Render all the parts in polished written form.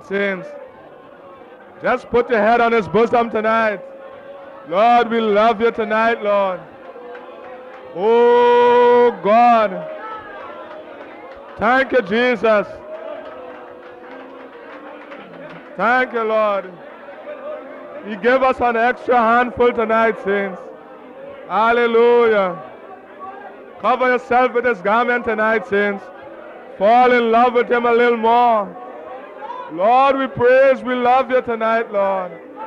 Saints, just put your head on his bosom tonight. Lord, we love you tonight, Lord. Oh, God. Thank you, Jesus. Thank you, Lord. He gave us an extra handful tonight, saints. Hallelujah. Cover yourself with his garment tonight, saints. Fall in love with him a little more. Lord, we praise, we love you tonight, Lord.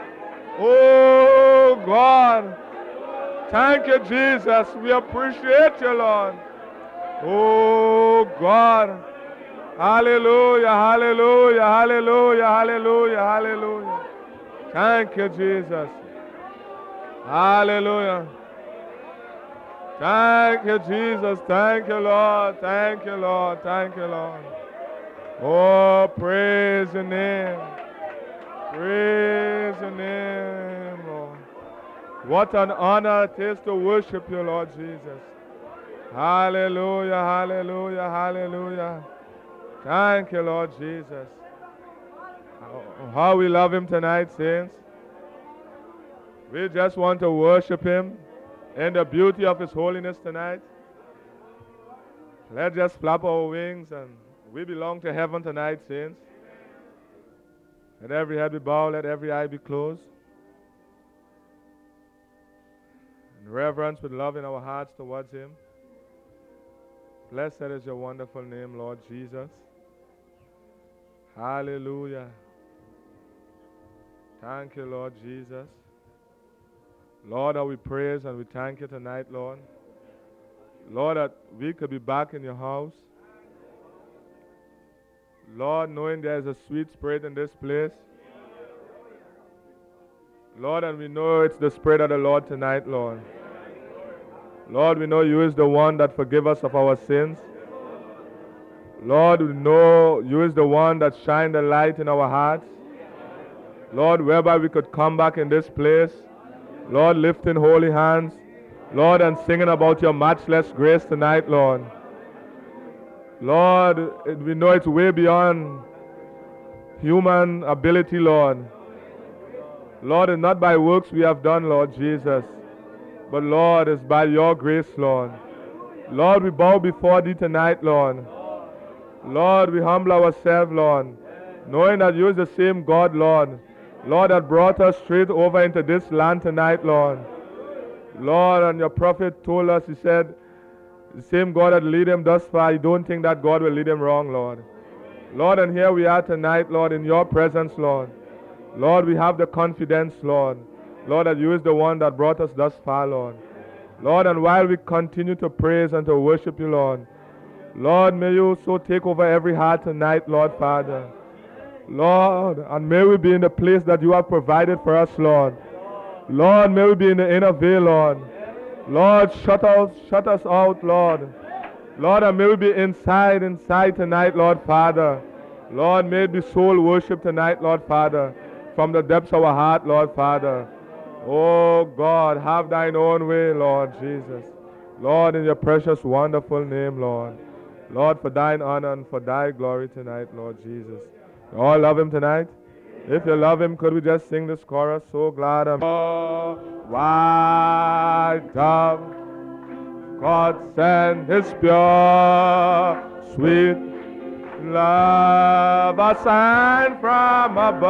Oh, God. Thank you, Jesus. We appreciate you, Lord. Oh, God. Hallelujah, hallelujah, hallelujah, hallelujah, hallelujah. Thank you, Jesus. Hallelujah. Thank you, Jesus. Thank you, Lord. Thank you, Lord. Thank you, Lord. Oh, praise your name. Praise your name, Lord. What an honor it is to worship you, Lord Jesus. Hallelujah, hallelujah, hallelujah. Thank you, Lord Jesus. How we love him tonight, saints. We just want to worship him in the beauty of his holiness tonight. Let's just flap our wings and we belong to heaven tonight, saints. Let every head be bowed, let every eye be closed. In reverence with love in our hearts towards him. Blessed is your wonderful name, Lord Jesus. Hallelujah. Thank you, Lord Jesus. Lord, we praise and we thank you tonight, Lord. Lord, that we could be back in your house. Lord, knowing there's a sweet spirit in this place. Lord, and we know it's the Spirit of the Lord tonight, Lord. Lord, we know you is the one that forgives us of our sins. Lord, we know you is the one that shine the light in our hearts. Lord, whereby we could come back in this place. Lord, lifting holy hands. Lord, and singing about your matchless grace tonight, Lord. Lord, we know it's way beyond human ability, Lord. Lord, it's not by works we have done, Lord Jesus. But Lord, it's by your grace, Lord. Lord, we bow before thee tonight, Lord. Lord, we humble ourselves, Lord, knowing that you is the same God, Lord. Lord, that brought us straight over into this land tonight, Lord. Lord, and your prophet told us, he said, the same God that lead him thus far, you don't think that God will lead him wrong, Lord. Lord, and here we are tonight, Lord, in your presence, Lord. Lord, we have the confidence, Lord. Lord, that you is the one that brought us thus far, Lord. Lord, and while we continue to praise and to worship you, Lord, Lord, may you so take over every heart tonight, Lord, Father. Lord, and may we be in the place that you have provided for us, Lord. Lord, may we be in the inner veil, Lord. Lord, shut us out, Lord. Lord, and may we be inside tonight, Lord, Father. Lord, may it be soul worship tonight, Lord, Father, from the depths of our heart, Lord, Father. Oh, God, have thine own way, Lord Jesus. Lord, in your precious, wonderful name, Lord. Lord, for thine honor and for thy glory tonight, Lord Jesus. You all love him tonight? If you love him, could we just sing this chorus? So glad I'm... Oh, white dove, God send his pure, sweet love, a sign from above.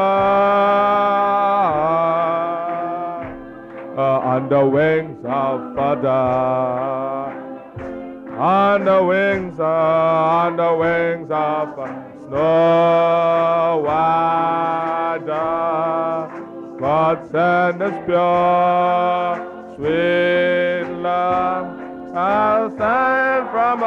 On the wings of a dove. On the wings of a snow white dove, God send us pure, sweet love, a sign from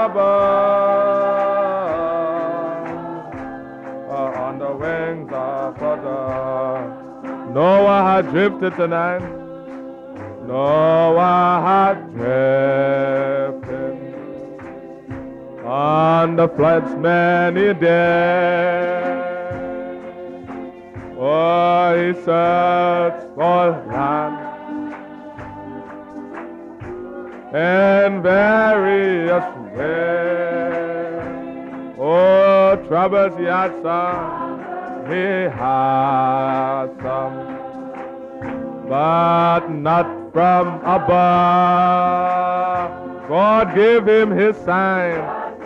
above. On the wings of a dove. Noah had drifted tonight. Noah had drifted on the flood's many days. Oh, he searched for land in various ways. Oh, troubles he had some, he has some, but not from above. God gave him his sign.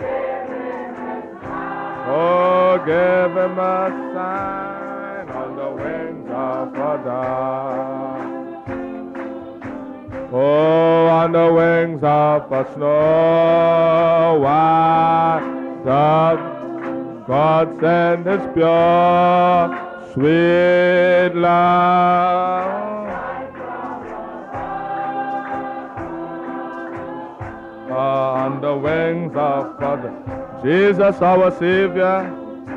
Oh, give him a sign on the wings of a dove. Oh, on the wings of a snow white dove, God sent his pure, sweet love. On the wings of Father, Jesus our Savior.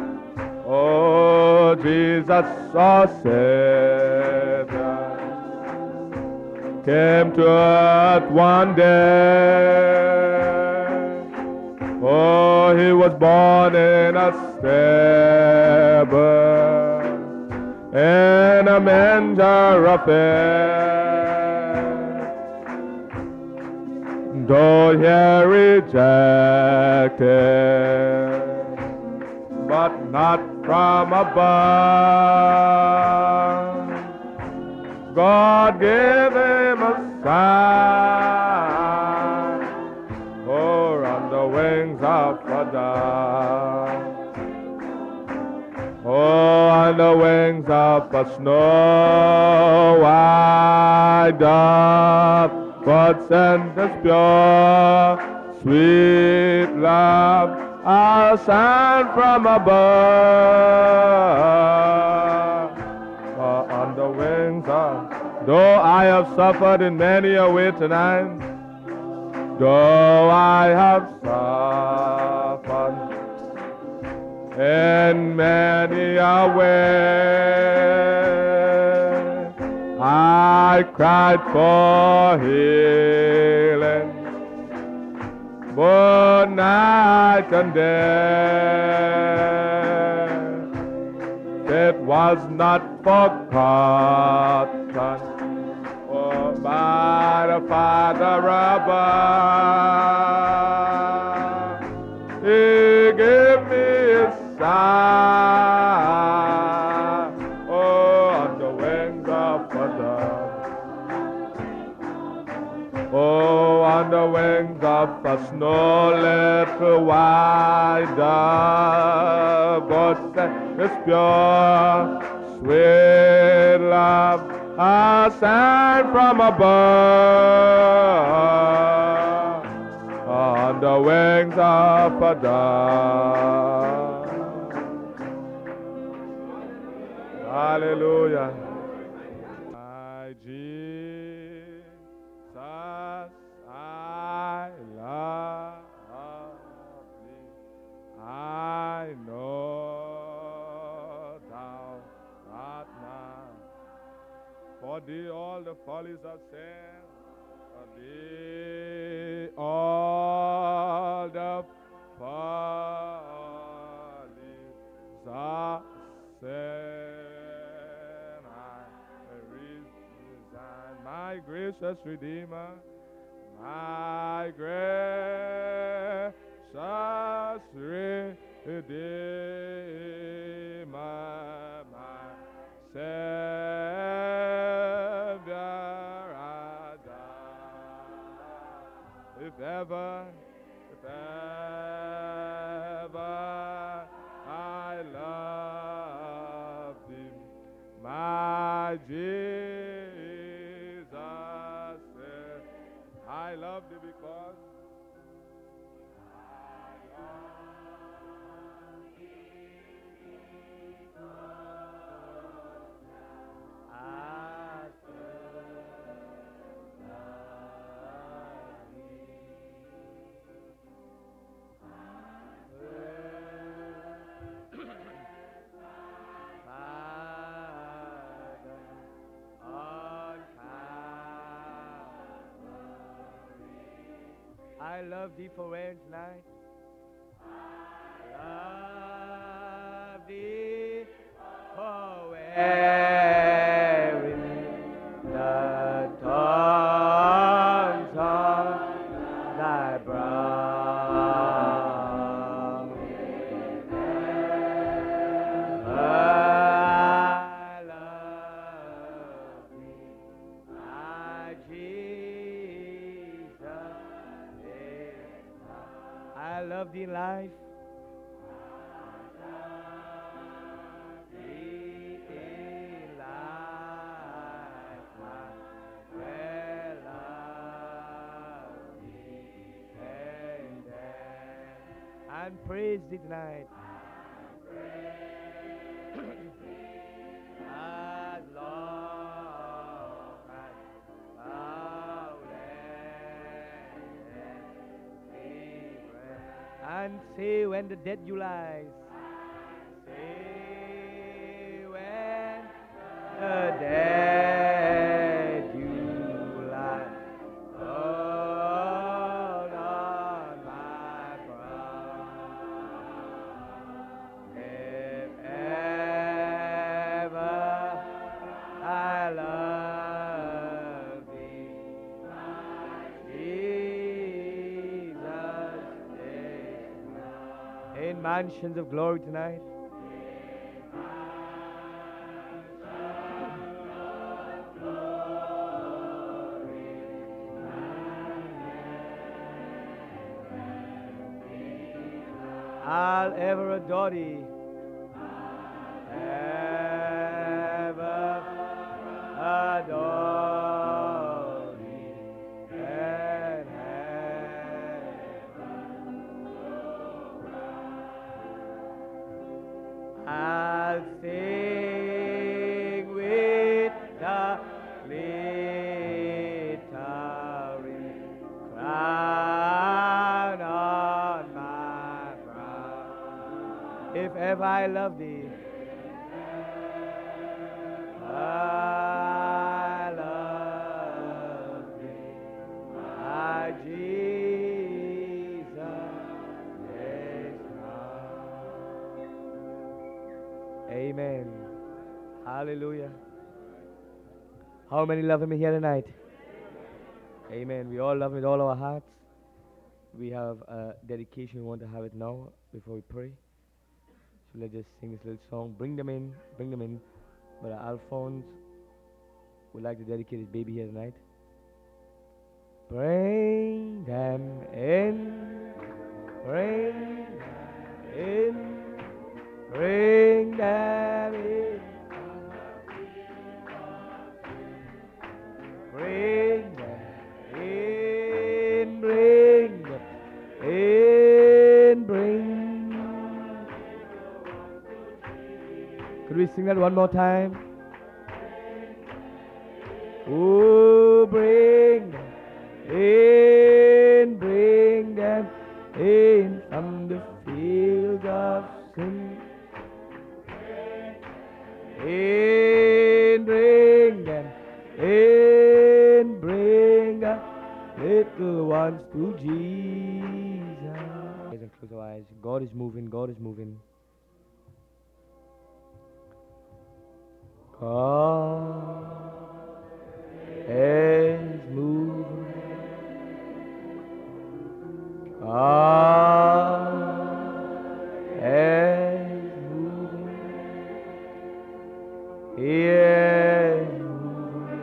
Oh, Jesus our Savior came to earth one day. Oh, he was born in a stable, in a manger of hay. Though he rejected, but not from above, God gave him a sign. Oh, on the wings of a dove. Oh, on the wings of a snow white dove, God sent us pure, sweet love, a sign from above. On the wings of, though I have suffered in many a way tonight, though I have suffered in many a way, I cried for healing, both night and day. It was not forgotten, oh, by the Father above. He gave me his sign, oh, on the wings of a dove. Oh, on the wings of a snow little white dove, God sent his pure, sweet love, a sign from above, on the wings of a dove. Hallelujah. My Jesus, I love thee. I know thou art mine. For thee all the follies of sin, for thee all the follies of sin. I resign, my gracious Redeemer, my gracious Redeemer, my Savior, I die. If ever I love thee, my Jesus, I love thee because I love thee for when tonight. I love thee for wearing the thorns on thy brow. life. And praise thee tonight. As long as thou lettest me breath. And say when the dead you lies. Say when the dead you lie. Hold on my crown. If ever I love thee, Jesus is in mansions of glory tonight. I'll ever adore thee. Ever adore thee. And I'll sing with the glittering crown on my brow. If ever I love thee, I love thee, my Jesus is mine. Amen. Hallelujah. How many love him here tonight? Amen. We all love him with all our hearts. We have a dedication. We want to have it now before we pray. So let's just sing this little song. Bring them in. Bring them in. Brother Alphonse would like to dedicate his baby here tonight. Bring them in. Bring them in. Bring them in. Bring them in. Bring them in. Bring. Could we sing that one more time? Oh, bring them in, bring them in from the fields of sin. In, bring them in, bring the little ones to Jesus. And close our eyes. God is moving, God is moving. God is moving. God is moving. He is moving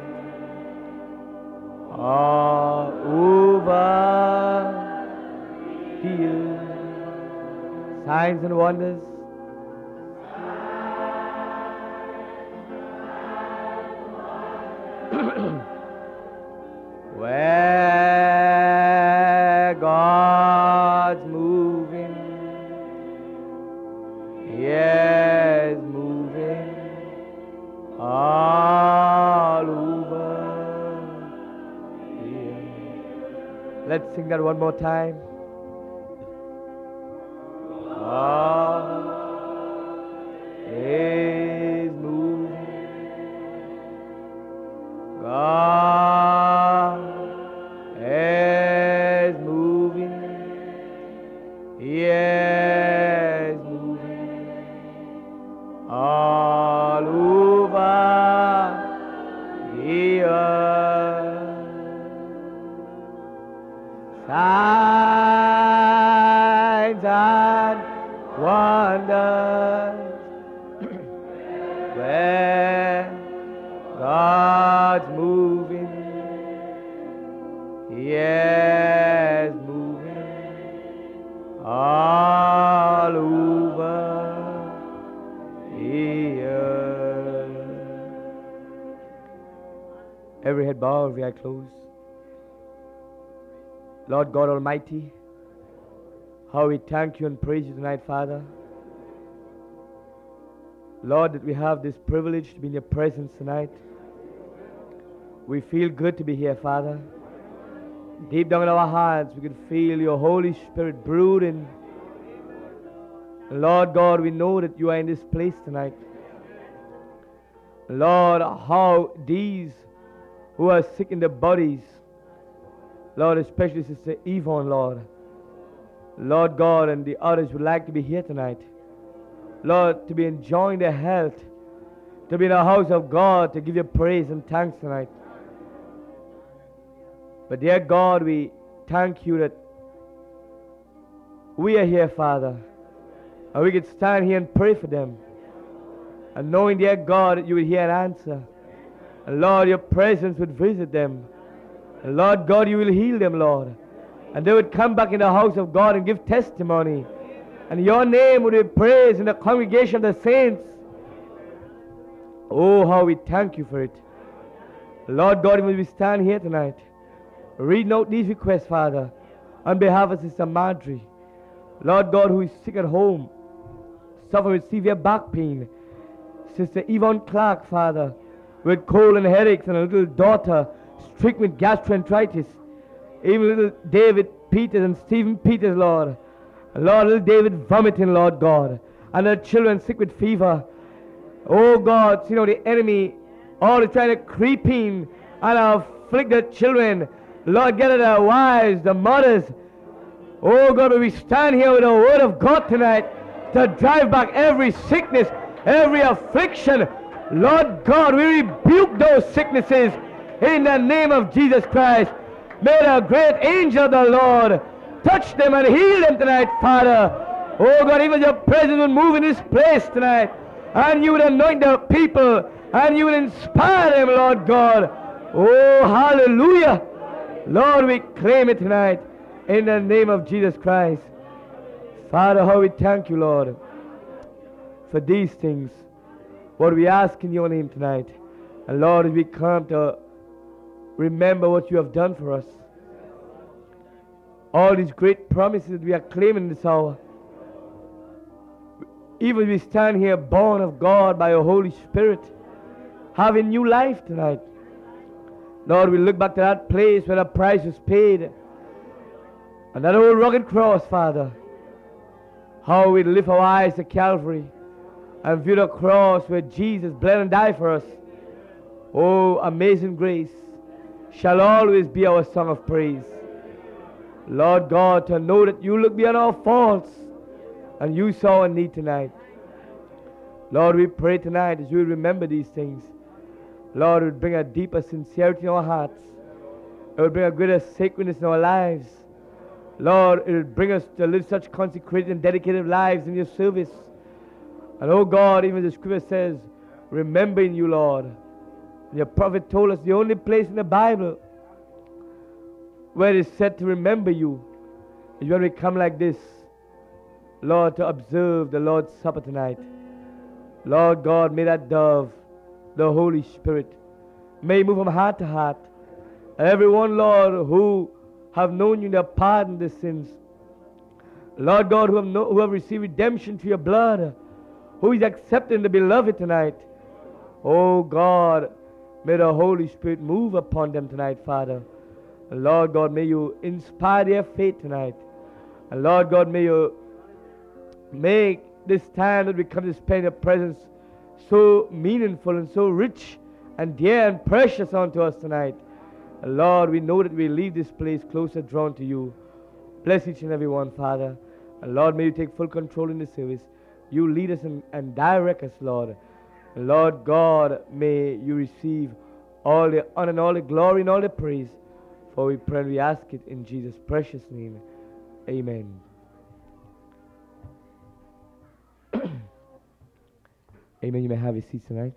all over here. Signs and wonders. Where God's moving, yes, moving all over here. Let's sing that one more time. God is moving. God is moving. Yes, moving all over the earth. Signs and wonders. Where God's moving, yes, moving all Every head bowed, every eye closed. Lord God Almighty, how we thank you and praise you tonight, Father. Lord, that we have this privilege to be in your presence tonight. We feel good to be here, Father. Deep down in our hearts, we can feel your Holy Spirit brooding. Lord God, we know that you are in this place tonight. Lord, how these who are sick in their bodies, Lord, especially Sister Yvonne, Lord God, and the others would like to be here tonight. Lord, to be enjoying their health, to be in the house of God, to give you praise and thanks tonight. But dear God, we thank you that we are here, Father, and we can stand here and pray for them. And knowing, dear God, that you would hear and answer. And Lord, your presence would visit them. And Lord God, you will heal them, Lord. And they would come back in the house of God and give testimony. And your name would be praised in the congregation of the saints. Oh, how we thank you for it. Lord God, when we stand here tonight, reading out these requests, Father, on behalf of Sister Marjorie, Lord God, who is sick at home, suffering with severe back pain. Sister Yvonne Clark, Father, with cold and headaches, and a little daughter stricken with gastroenteritis. Even little David Peters and Stephen Peters, Lord. Lord, little David vomiting, Lord God. And the children sick with fever. Oh God, you know the enemy, all is trying to creep in and afflict the children. Lord, get at their wives, the mothers. Oh God, we stand here with the word of God tonight to drive back every sickness, every affliction. Lord God, we rebuke those sicknesses in the name of Jesus Christ. May the great angel of the Lord touch them and heal them tonight, Father. Oh God, even your presence will move in this place tonight. And you will anoint the people. And you will inspire them, Lord God. Oh, hallelujah. Lord, we claim it tonight in the name of Jesus Christ. Father, how we thank you, Lord, for these things. What we ask in your name tonight. And Lord, as we come to remember what you have done for us, all these great promises we are claiming this hour. Even we stand here born of God by your Holy Spirit, having new life tonight. Lord, we look back to that place where the price was paid, and that old rugged cross, Father. How we lift our eyes to Calvary and view the cross where Jesus bled and died for us. Oh, amazing grace shall always be our song of praise. Lord God, to know that you look beyond our faults and you saw a need tonight. Lord, we pray tonight as we remember these things. Lord, it would bring a deeper sincerity in our hearts. It would bring a greater sacredness in our lives. Lord, it would bring us to live such consecrated and dedicated lives in your service. And oh God, even the scripture says, remembering you, Lord. And your prophet told us the only place in the Bible where it is said to remember you is when we come like this, Lord, to observe the Lord's Supper tonight. Lord God, may that dove, the Holy Spirit, may move from heart to heart. And everyone, Lord, who have known you, and pardon their sins. Lord God, who have received redemption through your blood, who is accepting the beloved tonight. Oh God, may the Holy Spirit move upon them tonight, Father. And Lord God, may you inspire their faith tonight. And Lord God, may you make this time that we come to spend in your presence so meaningful and so rich and dear and precious unto us tonight. And Lord, we know that we leave this place closer drawn to you. Bless each and every one, Father. And Lord, may you take full control in this service. You lead us and direct us, Lord. And Lord God, may you receive all the honor and all the glory and all the praise. For we pray and we ask it in Jesus' precious name. Amen. Amen. You may have your seats tonight.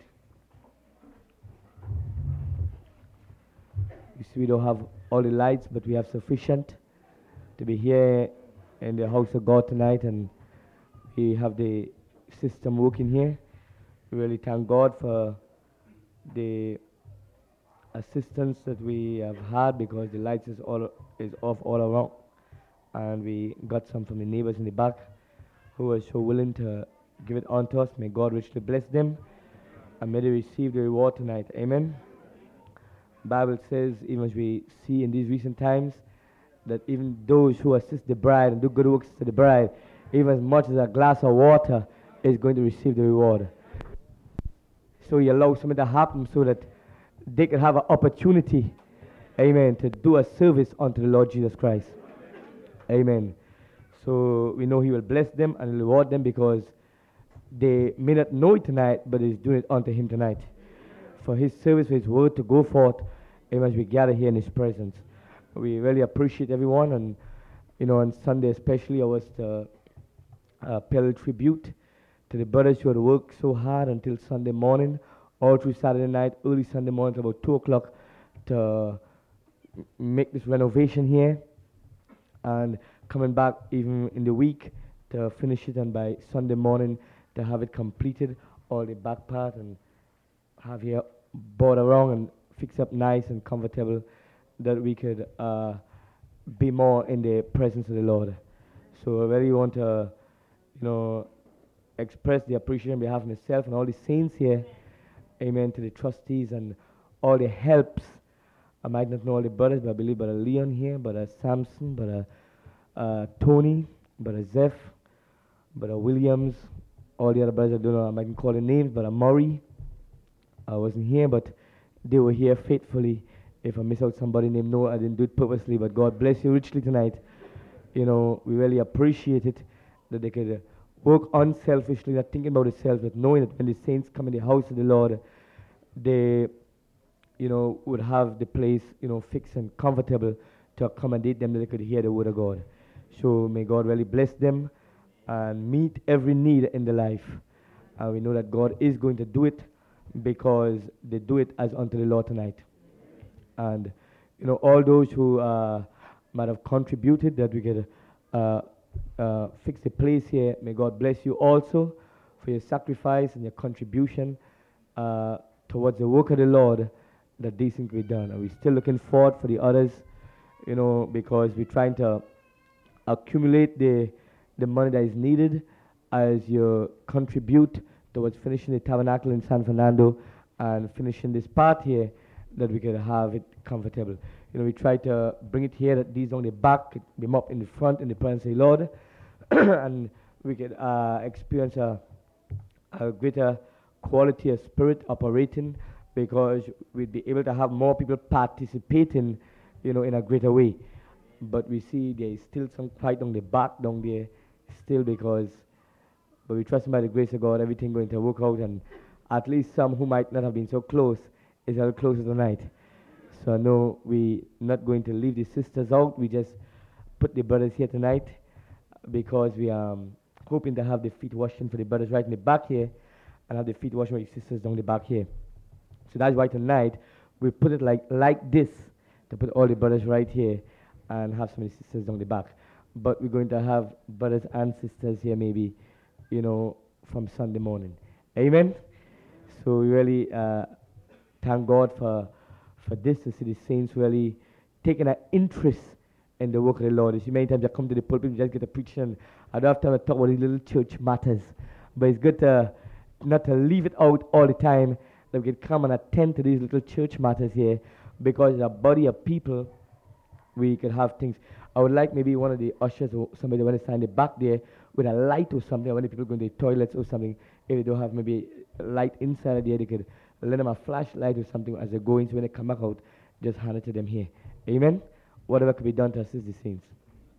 You see, we don't have all the lights, but we have sufficient to be here in the house of God tonight, and we have the system working here. We really thank God for the assistance that we have had because the lights is off all around, and we got some from the neighbors in the back who were so willing to give it on to us. May God richly bless them, and may they receive the reward tonight. Amen. Bible says, even as we see in these recent times, that even those who assist the bride and do good works to the bride, even as much as a glass of water, is going to receive the reward. So he allows something to happen so that they can have an opportunity, amen, to do a service unto the Lord Jesus Christ. Amen. So we know he will bless them and reward them because they may not know it tonight, but he's doing it unto him tonight. For his service, for his word to go forth, amen, as we gather here in his presence. We really appreciate everyone, and on Sunday especially, I was to pay a tribute to the brothers who had worked so hard until Sunday morning, all through Saturday night, early Sunday morning, till about 2 o'clock, to make this renovation here, and coming back even in the week to finish it, and by Sunday morning to have it completed, all the back part, and have here brought around and fix up nice and comfortable, that we could be more in the presence of the Lord. So I really want to, express the appreciation on behalf of myself and all the saints here, amen, to the trustees and all the helps. I might not know all the brothers, but I believe Brother Leon here, Brother Samson, Brother Tony, Brother Zeph, Brother Williams, all the other brothers. I don't know, I might call the names, Brother Murray. I wasn't here, but they were here faithfully. If I miss out somebody named Noah, I didn't do it purposely, but God bless you richly tonight. We really appreciate it that they could work unselfishly, not thinking about themselves, but knowing that when the saints come in the house of the Lord, they, would have the place, fixed and comfortable to accommodate them, that they could hear the word of God. So may God really bless them and meet every need in their life. And we know that God is going to do it because they do it as unto the Lord tonight. And, all those who might have contributed that we could fix the place here, may God bless you also for your sacrifice and your contribution towards the work of the Lord, that these things be done. And we're still looking forward for the others, because we're trying to accumulate the money that is needed as you contribute towards finishing the tabernacle in San Fernando and finishing this part here, that we can have it comfortable. We try to bring it here, that these on the back, it be up in the front in the presence of the Lord, and we can experience a greater quality of spirit operating, because we'd be able to have more people participating, in a greater way. But we see there is still some fight on the back down there, still, but we trust by the grace of God, everything going to work out, and at least some who might not have been so close is a little closer tonight. So I know we're not going to leave the sisters out. We just put the brothers here tonight because we are hoping to have the feet washing for the brothers right in the back here, and have the feet washing for the sisters down the back here. So that's why tonight we put it like this, to put all the brothers right here and have some of the sisters down the back. But we're going to have brothers and sisters here maybe, from Sunday morning. Amen? So we really thank God for this, to see the saints really taking an interest in the work of the Lord. You see, many times I come to the pulpit and just get a preaching, and I don't have time to talk about these little church matters. But it's good to not to leave it out all the time, that we can come and attend to these little church matters here, because as a body of people, we could have things. I would like maybe one of the ushers or somebody want to stand in the back there with a light or something, when the people go to the toilets or something. If they don't have maybe a light inside there, they could lend them a flashlight or something as they go in, so when they come back out, just hand it to them here. Amen? Whatever could be done to assist the saints.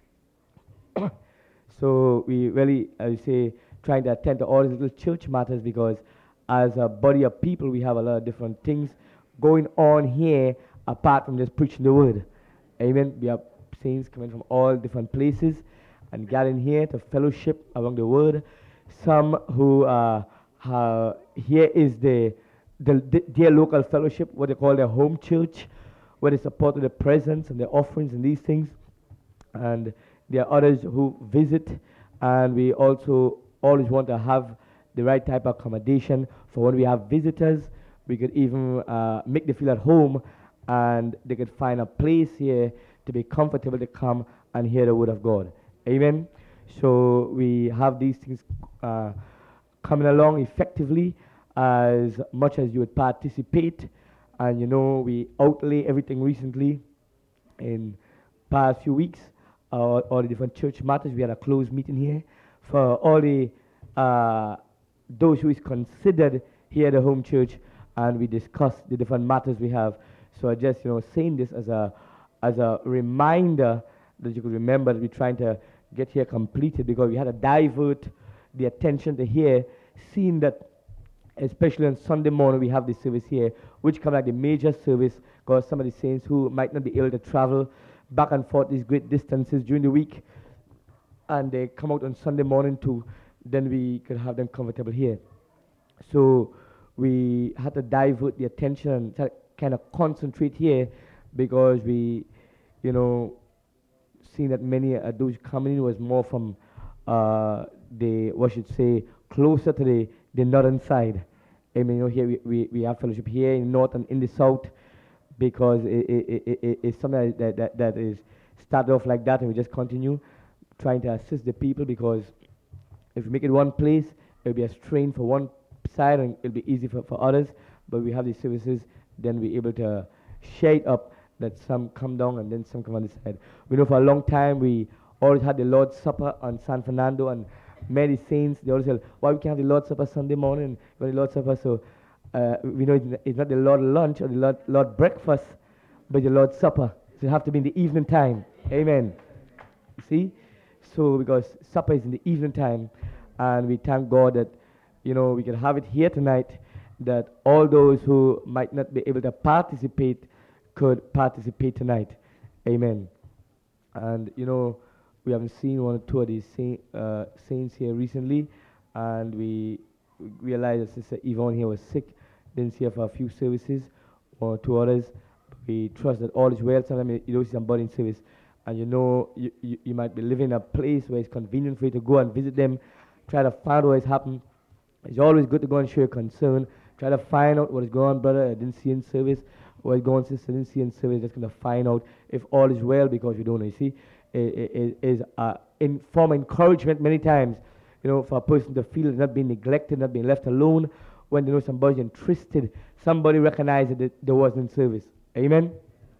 So we really, I would say, trying to attend to all these little church matters, because as a body of people, we have a lot of different things going on here apart from just preaching the word. Amen? We have saints coming from all different places and gathering here to fellowship among the word. Some who here is their local fellowship, what they call their home church, where they support the presence and the offerings and these things. And there are others who visit, and we also always want to have the right type of accommodation for when we have visitors. We could even make them feel at home and they could find a place here to be comfortable to come and hear the word of God. Amen. So we have these things coming along effectively as much as you would participate. And we outlay everything recently in past few weeks, all the different church matters. We had a closed meeting here for all the those who is considered here at the home church, and we discussed the different matters we have. So I just saying this as a reminder that you could remember that we're trying to get here completed, because we had to divert the attention to here, seeing that especially on Sunday morning we have this service here, which comes like the major service, because some of the saints who might not be able to travel back and forth these great distances during the week, and they come out on Sunday morning too, then we could have them comfortable here. So we had to divert the attention and kind of concentrate here, because we, seeing that many of those coming in was more from closer to the northern side. Amen. Here we have fellowship here in the north and in the south, because it's something that is started off like that, and we just continue trying to assist the people, because if we make it one place, it'll be a strain for one side and it'll be easy for others. But we have these services, then we're able to share it up, that some come down and then some come on this side. We know for a long time we always had the Lord's Supper on San Fernando, and many saints, they always say, why we can't have the Lord's Supper Sunday morning, the Lord's Supper? So we know it's not the Lord lunch or the Lord breakfast, but the Lord's Supper. So it have to be in the evening time. Amen. See? So because supper is in the evening time, and we thank God that we can have it here tonight, that all those who might not be able to participate could participate tonight. Amen. And we haven't seen one or two of these saints here recently, and we realized that Sister Yvonne here was sick, didn't see her for a few services, one or two others. We trust that all is well. Sometimes you don't see somebody in service, and you might be living in a place where it's convenient for you to go and visit them, try to find out what has happened. It's always good to go and show your concern, try to find out what is going on, brother, I didn't see in service, what is going on, sister, I didn't see in service, just going to find out if all is well, because we don't know. You see, it is form encouragement many times, for a person to feel not being neglected, not being left alone, when they know somebody's interested, somebody recognizes that they wasn't in service. Amen?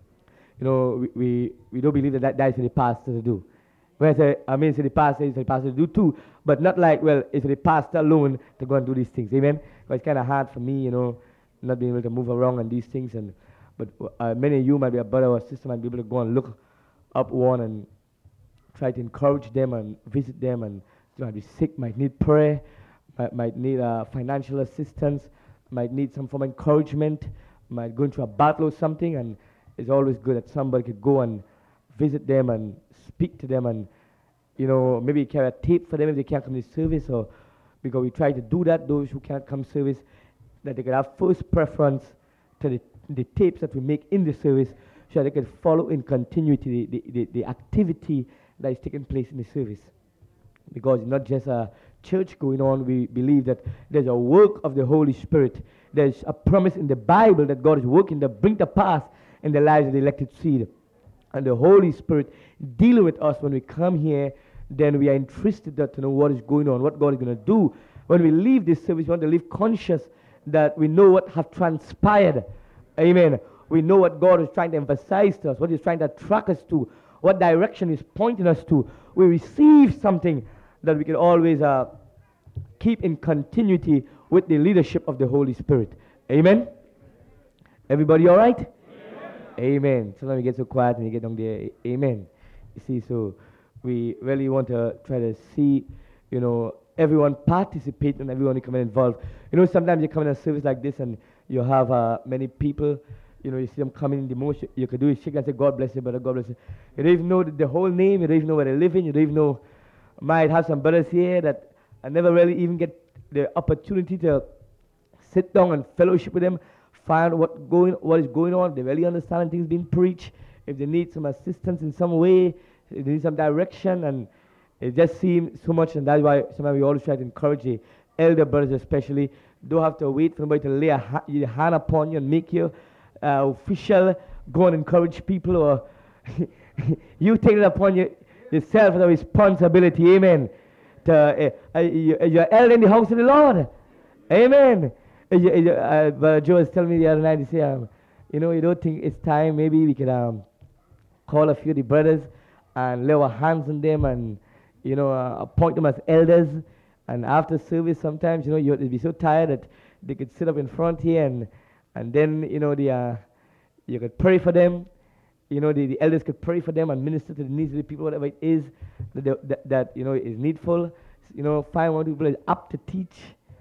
We don't believe that is for the pastor to do. When it's for the pastor, it's for the pastor to do too, but not like, it's for the pastor alone to go and do these things. Amen? Because it's kind of hard for me, not being able to move around on these things, but many of you might be a brother or sister, might be able to go and look up one and try to encourage them and visit them, and might be sick, might need prayer, might need financial assistance, might need some form of encouragement, might go into a battle or something, and it's always good that somebody could go and visit them and speak to them, and maybe carry a tape for them if they can't come to service, or because we try to do that, those who can't come service, that they could have first preference to the tapes that we make in the service, so they could follow in continuity the activity that is taking place in the service. Because it's not just a church going on, we believe that there's a work of the Holy Spirit. There's a promise in the Bible that God is working to bring to pass in the lives of the elected seed. And the Holy Spirit dealing with us when we come here, then we are interested to know what is going on, what God is going to do. When we leave this service, we want to live conscious that we know what has transpired. Amen. We know what God is trying to emphasize to us, what He's trying to attract us to, what direction He's pointing us to. We receive something that we can always keep in continuity with the leadership of the Holy Spirit. Amen? Everybody all right? Amen. Amen. Sometimes we get so quiet and you get down there. Amen. You see, so we really want to try to see, everyone participate and everyone becoming involved. Sometimes you come in a service like this and you have many people, you see them coming in, the most you could do is shake and say, God bless you, brother, God bless you. You don't even know the whole name, you don't even know where they live in, you don't even know. Might have some brothers here that I never really even get the opportunity to sit down and fellowship with them, find what is going on, if they really understand things being preached, if they need some assistance in some way, if they need some direction, and it just seems so much, and that's why sometimes we always try to encourage the elder brothers especially, don't have to wait for somebody to lay a hand upon you and make you official go and encourage people, or you take it upon yourself as a responsibility, amen. You're elder in the house of the Lord, amen. Brother Joe was telling me the other night, he said, you don't think it's time, maybe we could call a few of the brothers and lay our hands on them and, appoint them as elders. And after service, sometimes, you'd be so tired that they could sit up in front here and then, you could pray for them. The elders could pray for them and minister to the needs of the people, whatever it is that is needful. Find one people is up to teach,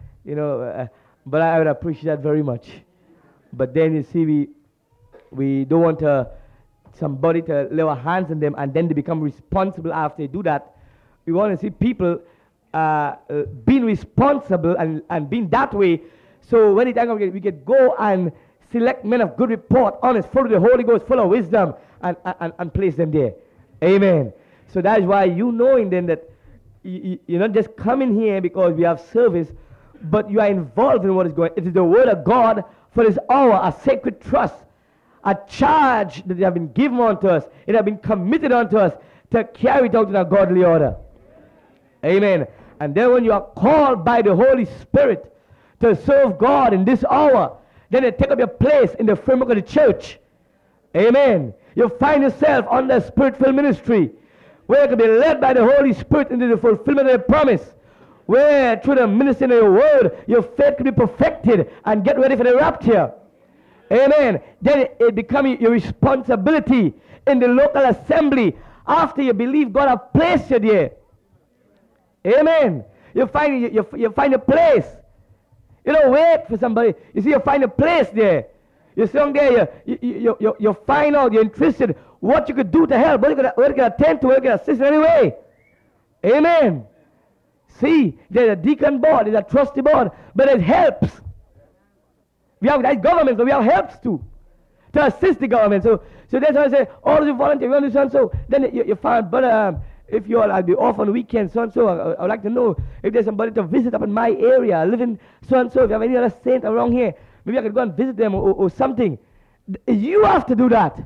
but I would appreciate that very much. But then you see, we don't want somebody to lay our hands on them and then they become responsible after they do that. We want to see people being responsible and being that way. So when it's time, we could go and select men of good report, honest, full of the Holy Ghost, full of wisdom, and place them there. Amen. So that is why knowing then that you're not just coming here because we have service, but you are involved in what is going on. It is the word of God for this hour, a sacred trust, a charge that have been given unto us. It has been committed unto us to carry it out in a godly order. Amen. And then when you are called by the Holy Spirit to serve God in this hour, then you take up your place in the framework of the church. Amen. You find yourself under spirit-filled ministry, where you can be led by the Holy Spirit into the fulfillment of the promise, where through the ministry of your word, your faith can be perfected and get ready for the rapture. Amen. Then it becomes your responsibility in the local assembly after you believe God has placed you there. Amen. You find a place. You don't wait for somebody. You see, you find a place there. You're sitting there, you find out, you're interested what you could do to help, what you could attend to, what you could assist in any way. Amen. See, there's a deacon board, there's a trustee board, but it helps. We have that government, but we have helps too, to assist the government. So that's why I say, all of you volunteer, you understand? So then you find, but if you all, I'll be off on the weekend, so I would like to know if there's somebody to visit up in my area, living so-and-so, if you have any other saint around here, maybe I could go and visit them or something. You have to do that.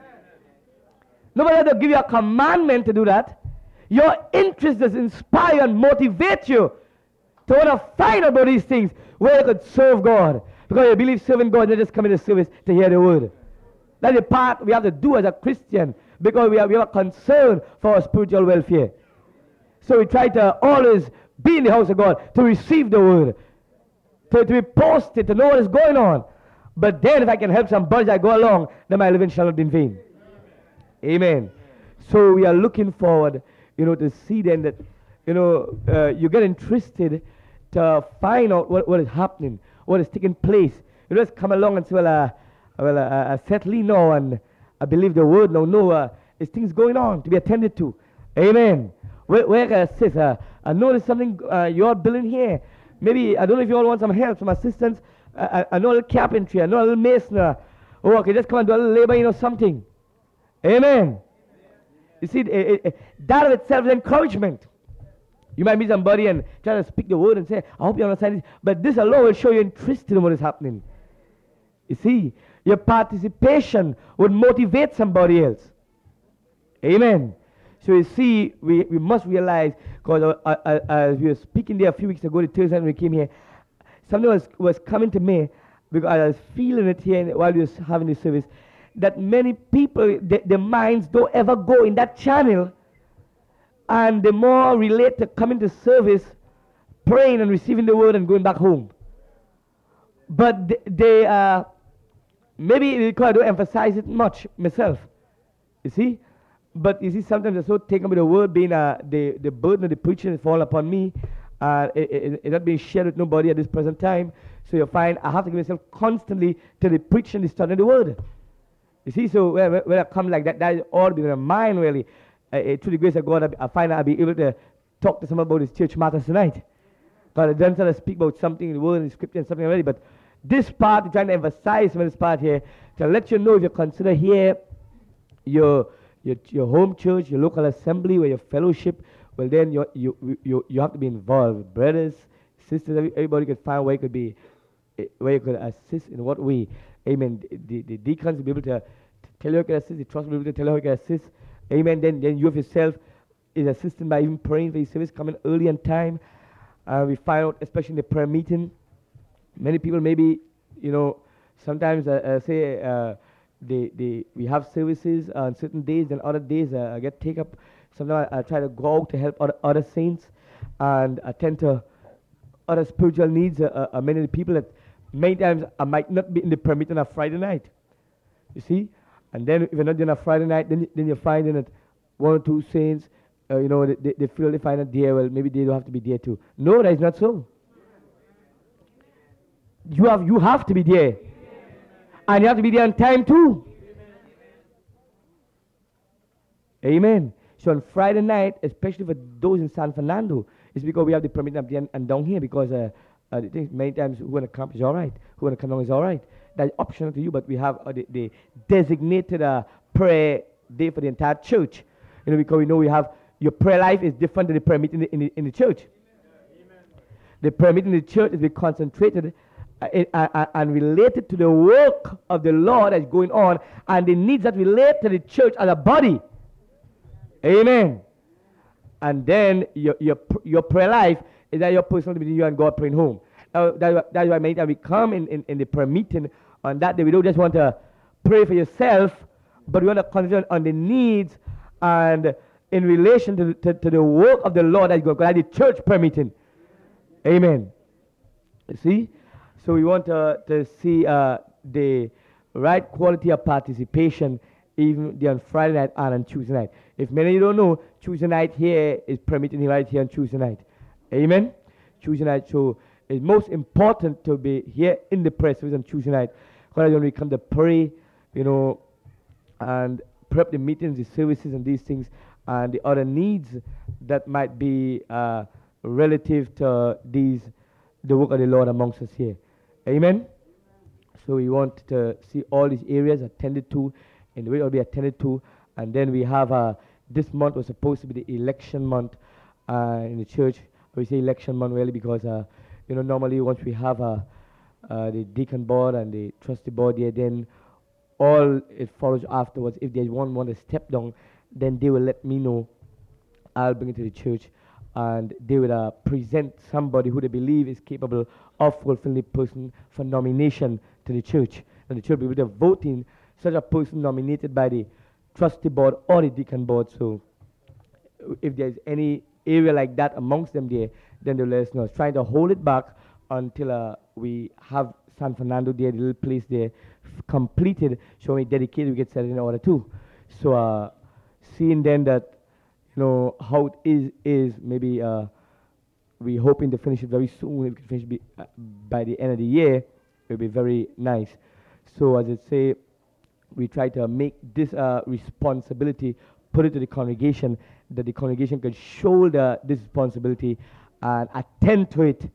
Nobody has to give you a commandment to do that. Your interest does inspire and motivate you to want to find about these things where you could serve God. Because you believe serving God, not just coming to service to hear the word. That's the part we have to do as a Christian, because we have a concern for our spiritual welfare. So we try to always be in the house of God, to receive the word, to be posted, to know what is going on. But then if I can help somebody as I go along, then my living shall not be in vain. Amen. So we are looking forward, to see then that, you get interested to find out what is happening, what is taking place. You just come along and say, I settle in now and I believe the word now. No, there's things going on to be attended to. Amen. Where can I sit? I noticed something you're building here. Maybe, I don't know if you all want some help, some assistance. I know a little carpentry, I know a little mason. Or I can just come and do a little labor, something. Amen. You see, that of itself is encouragement. You might meet somebody and try to speak the word and say, I hope you understand this. But this alone will show you interest in what is happening. You see, your participation would motivate somebody else. Amen. So you see, we must realize, because as we were speaking there a few weeks ago, the Thursday when we came here, something was coming to me, because I was feeling it here while we were having the service, that many people, their minds don't ever go in that channel, and they more relate to coming to service, praying and receiving the word and going back home. But they maybe because I don't emphasize it much myself, you see. But you see, sometimes I'm so taken with the word being the burden of the preaching is falling upon me, it's not being shared with nobody at this present time. So you find I have to give myself constantly to the preaching, the study of the word. You see, so when I come like that is all in my mind really. Through the grace of God, I find I'll be able to talk to someone about his church matters tonight. But I don't try to speak about something in the word, in the scripture, and something already. But this part, I'm trying to emphasize some of this part here to let you know, if you consider here your home church, your local assembly, where your fellowship, well then you have to be involved. Brothers, sisters, everybody could find where you could be where you could assist in what way. Amen. The deacons will be able to tell you how you can assist. The trust will be able to tell you how you can assist. Amen. Then you of yourself is assisting by even praying for your service, coming early on time. We find out, especially in the prayer meeting, many people maybe, sometimes we have services on certain days, then other days I get take up. Sometimes I try to go out to help other saints and attend to other spiritual needs. Many of the people that many times I might not be in the prayer meeting on a Friday night. You see? And then if you're not doing a Friday night, then you're finding that one or two saints, they feel they find it there. Well, maybe they don't have to be there too. No, that is not so. You have to be there. And you have to be there on time too. Amen. So on Friday night, especially for those in San Fernando, it's because we have the permit up there and down here, because I think many times who want to come is all right. Who want to come down is all right. That's optional to you, but we have the designated prayer day for the entire church. Because we know we have, your prayer life is different than the prayer meeting in the church. Amen. The prayer meeting in the church is concentrated and related to the work of the Lord that's going on and the needs that relate to the church as a body. Amen. And then your prayer life is that your personal between you and God praying home. That's why many times we come in the prayer meeting on that day. We don't just want to pray for yourself, but we want to concentrate on the needs and in relation to the work of the Lord that's going on, like the church prayer meeting. Amen. You see? So we want to see the right quality of participation even on Friday night and on Tuesday night. If many of you don't know, Tuesday night here is prayer meeting right here on Tuesday night. Amen? Tuesday night. So it's most important to be here in the prayer service on Tuesday night. Because when we come to pray, and prep the meetings, the services, and these things, and the other needs that might be relative to the work of the Lord amongst us here. Amen? So we want to see all these areas attended to, in the way it will be attended to. And then we have, this month was supposed to be the election month in the church. We say election month really because, normally once we have the deacon board and the trustee board here, then all it follows afterwards. If there's one want to step down, then they will let me know. I'll bring it to the church, and they will present somebody who they believe is capable of fulfilling the person for nomination to the church. And the church will be able to vote in such a person nominated by the trustee board or the deacon board. So if there's any area like that amongst them there, then they'll let us know. It's trying to hold it back until we have San Fernando there, the little place there, completed, so we dedicated, we get set in order too. So seeing then that, how it is maybe we're hoping to finish it very soon. If we can finish by the end of the year, it will be very nice. So as I say, we try to make this responsibility, put it to the congregation, that the congregation can shoulder this responsibility and attend to it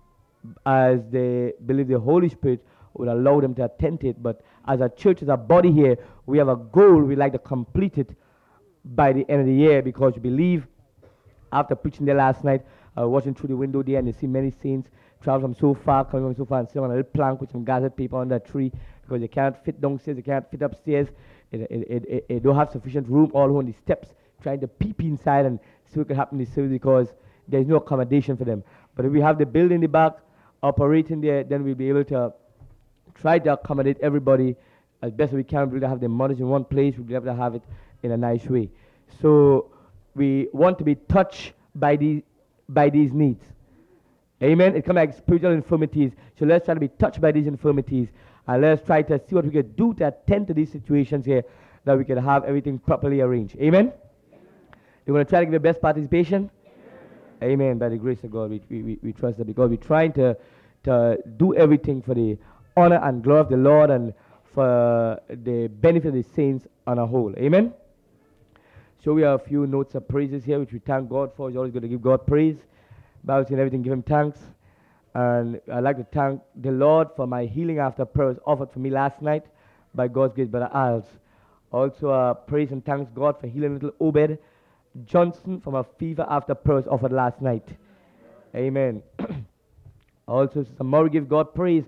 as they believe the Holy Spirit would allow them to attend to it. But as a church, as a body here, we have a goal. We like to complete it by the end of the year, because we believe, after preaching there last night, watching through the window there, and you see many saints travel from so far, coming from so far, and sitting on a little plank with some gathered people under a tree, because they can't fit downstairs, they can't fit upstairs. It don't have sufficient room all on the steps, trying to peep inside and see what can happen in the service, because there's no accommodation for them. But if we have the building in the back operating there, then we'll be able to try to accommodate everybody as best as we can. We'll be able to have the monitors in one place. We'll be able to have it in a nice way. So we want to be touched by these needs. Amen. It comes like spiritual infirmities. So let's try to be touched by these infirmities, and let's try to see what we can do to attend to these situations here, that we can have everything properly arranged. Amen. You want to try to give the best participation? Amen. By the grace of God, we trust that, because we're trying to do everything for the honor and glory of the Lord and for the benefit of the saints on a whole. Amen. So we have a few notes of praises here, which we thank God for. It's always good to give God praise. Bible says everything, give Him thanks. And I'd like to thank the Lord for my healing after prayers offered for me last night by God's grace, Brother Isles. Also, praise and thanks God for healing little Obed Johnson from a fever after prayers offered last night. Amen. Also, Sister Murray gives God praise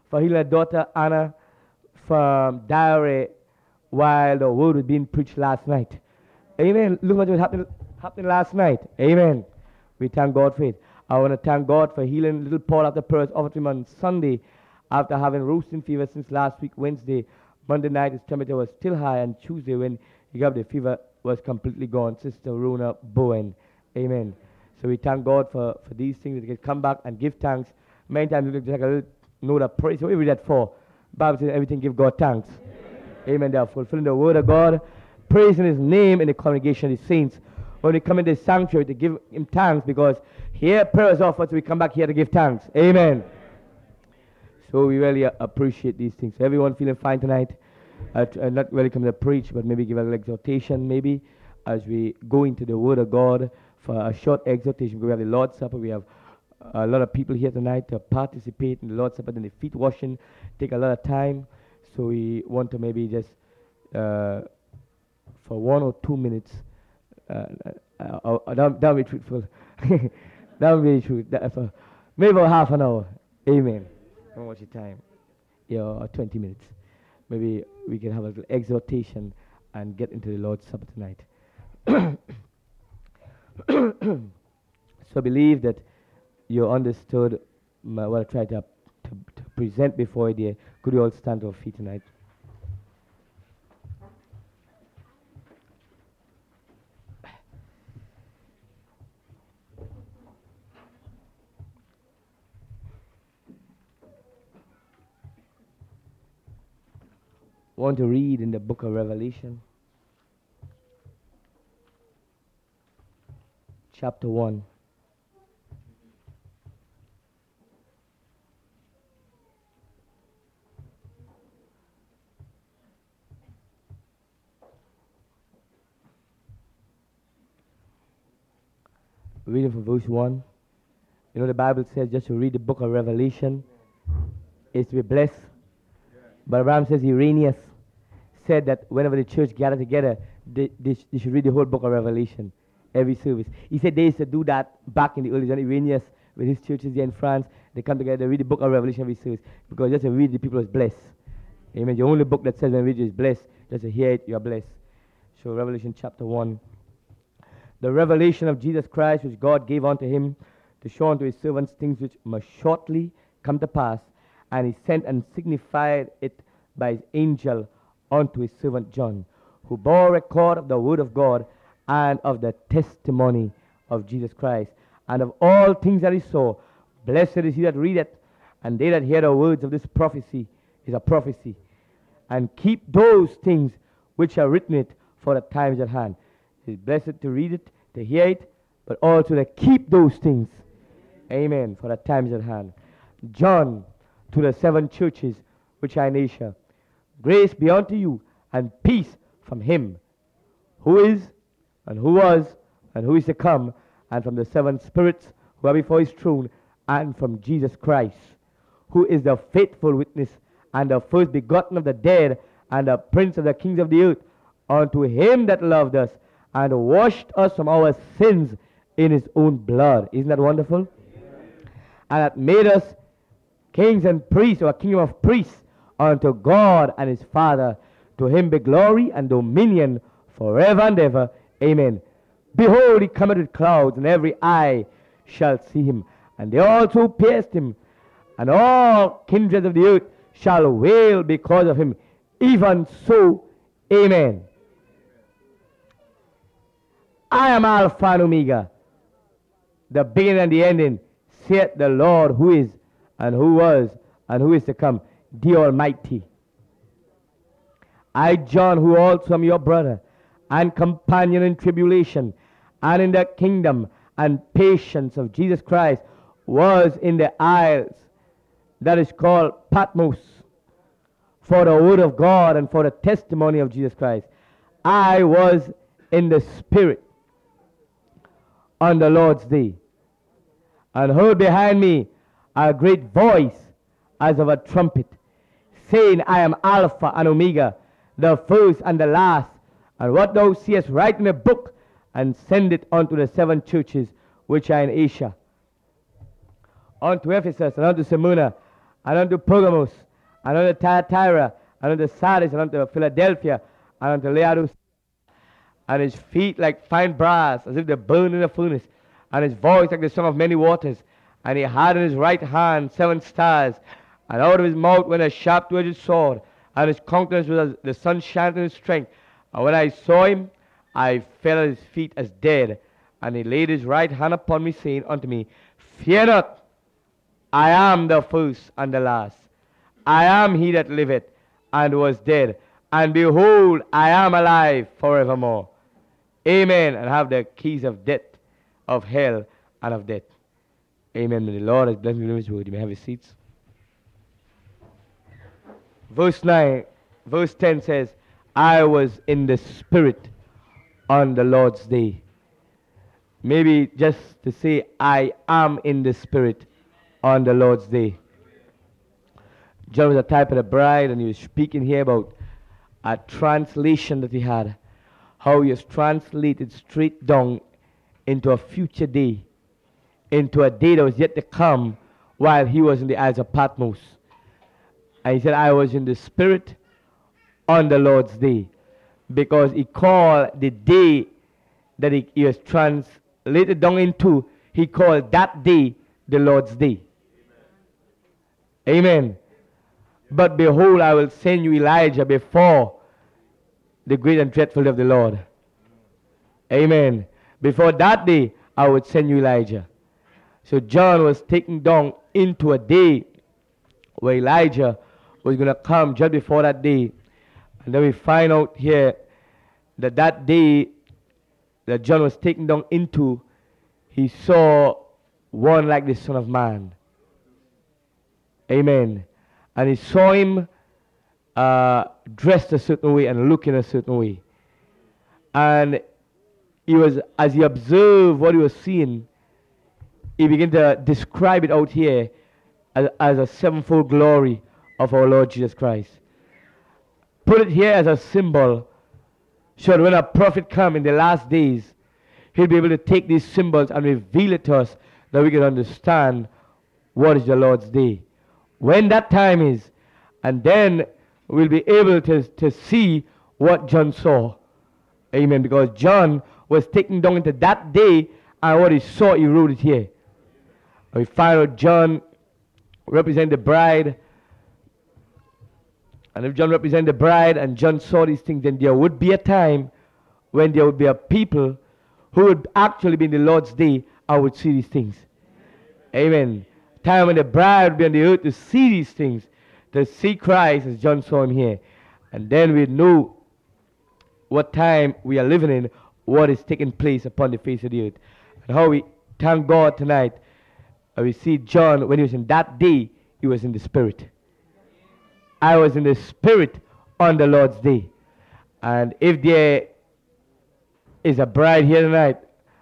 for healing her daughter Anna from diarrhea while the word was being preached last night. Amen. Look what was happening last night. Amen. We thank God for it. I want to thank God for healing little Paul after prayers offered him on Sunday after having roasting fever since last week, Wednesday. Monday night his temperature was still high, and Tuesday when he got the fever was completely gone. Sister Rona Bowen. Amen. So we thank God for these things. We can come back and give thanks. Many times we look like a little note of praise. What we read that for? Bible says everything give God thanks. Amen. They are fulfilling the word of God, praising his name in the congregation of the saints. When we come in the sanctuary to give him thanks, because here prayers offered, so we come back here to give thanks. Amen. So we really appreciate these things. So everyone feeling fine tonight? Not really coming to preach, but maybe give a little exhortation, maybe, as we go into the word of God for a short exhortation. We have the Lord's Supper. We have a lot of people here tonight to participate in the Lord's Supper. Then the feet washing take a lot of time. So we want to maybe just, for 1 or 2 minutes, that'll be truthful. That'll be true. For maybe about half an hour. Amen. How much time? Yeah, or 20 minutes. Maybe we can have a little exhortation and get into the Lord's Supper tonight. So I believe that you understood what I tried to present before you. Could you all stand to our feet tonight? I want to read in the book of Revelation, chapter 1. Reading from verse 1. You know, the Bible says just to read the book of Revelation is to be blessed. But Abraham says Irenaeus said that whenever the church gathered together, they should read the whole book of Revelation, every service. He said they used to do that back in the early days. Irenaeus, with his churches here in France, they come together, they read the book of Revelation every service, because just to read the people is blessed. Amen. The only book that says when read is blessed, just to hear it, you are blessed. So Revelation chapter 1. The revelation of Jesus Christ, which God gave unto him, to show unto his servants things which must shortly come to pass. And he sent and signified it by his angel unto his servant John, who bore record of the word of God and of the testimony of Jesus Christ, and of all things that he saw. Blessed is he that readeth, and they that hear the words of this prophecy, is a prophecy, and keep those things which are written in it, for the time is at hand. It is blessed to read it, to hear it, but also to keep those things. Amen. For the time is at hand. John, to the 7 churches which are in Asia, grace be unto you, and peace from him who is, and who was, and who is to come, and from the 7 spirits who are before his throne, and from Jesus Christ, who is the faithful witness, and the first begotten of the dead, and the prince of the kings of the earth, unto him that loved us, and washed us from our sins in his own blood. Isn't that wonderful? And hath made us kings and priests, or a kingdom of priests, unto God and his Father. To him be glory and dominion forever and ever. Amen. Behold, he cometh with clouds, and every eye shall see him, and they also pierced him, and all kindreds of the earth shall wail because of him. Even so, amen. I am Alpha and Omega, the beginning and the ending, saith the Lord, who is, and who was, and who is to come, the Almighty. I, John, who also am your brother, and companion in tribulation, and in the kingdom and patience of Jesus Christ, was in the isles that is called Patmos, for the word of God and for the testimony of Jesus Christ. I was in the Spirit on the Lord's day, and heard behind me a great voice as of a trumpet, saying, I am Alpha and Omega, the first and the last. And what thou seest, write in a book, and send it unto the 7 churches which are in Asia, unto Ephesus, and unto Smyrna, and unto Pergamos, and unto Thyatira, and unto Sardis, and unto Philadelphia, and unto Laodicea. And his feet like fine brass, as if they burned in a furnace, and his voice like the song of many waters. And he had in his right hand 7 stars, and out of his mouth went a sharp two-edged sword, and his countenance was as the sun shining in his strength. And when I saw him, I fell at his feet as dead. And he laid his right hand upon me, saying unto me, Fear not, I am the first and the last. I am he that liveth and was dead, and behold, I am alive forevermore. Amen. And have the keys of death, of hell, and of death. Amen. May the Lord has blessed me with his word. You may have your seats. Verse 10 says, I was in the Spirit on the Lord's day. Maybe just to say, I am in the Spirit on the Lord's day. John was a type of the bride, and he was speaking here about a translation that he had. How he was translated straight down into a future day, into a day that was yet to come while he was in the Isles of Patmos. And he said, I was in the Spirit on the Lord's day, because he called the day that he was translated down into, he called that day the Lord's day. Amen. But behold, I will send you Elijah before the great and dreadful day of the Lord. Amen. Before that day, I would send you Elijah. So John was taken down into a day where Elijah was going to come just before that day. And then we find out here that that day that John was taken down into, he saw one like the Son of Man. Amen. And he saw him dressed a certain way and looking a certain way. And he was, as he observed what he was seeing, he began to describe it out here as a sevenfold glory of our Lord Jesus Christ. Put it here as a symbol, so that when a prophet comes in the last days, he'll be able to take these symbols and reveal it to us, that we can understand what is the Lord's day. When that time is, and then we'll be able to see what John saw. Amen. Because John was taken down into that day, and what he saw, he wrote it here. And we find out John represents the bride. And if John represents the bride, and John saw these things, then there would be a time when there would be a people who would actually be in the Lord's day and would see these things. Amen. Time when the bride would be on the earth to see these things, to see Christ as John saw him here. And then we know what time we are living in, what is taking place upon the face of the earth. And how we thank God tonight. We see John, when he was in that day, he was in the Spirit. I was in the Spirit on the Lord's day. And if there is a bride here tonight,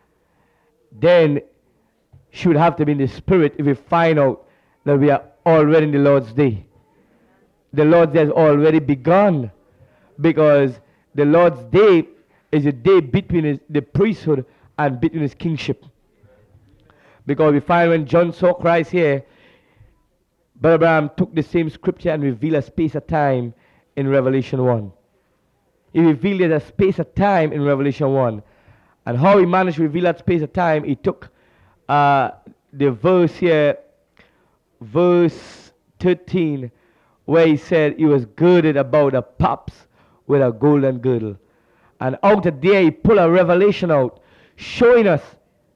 then she would have to be in the Spirit if we find out that we are already in the Lord's day. The Lord's day has already begun, because the Lord's day is a day between the priesthood and between his kingship. Because we find when John saw Christ here, Brother Abraham took the same scripture and revealed a space of time in Revelation 1. He revealed a space of time in Revelation 1. And how he managed to reveal that space of time, he took the verse here, verse 13, where he said he was girded about the paps with a golden girdle. And out of there he pulled a revelation out, showing us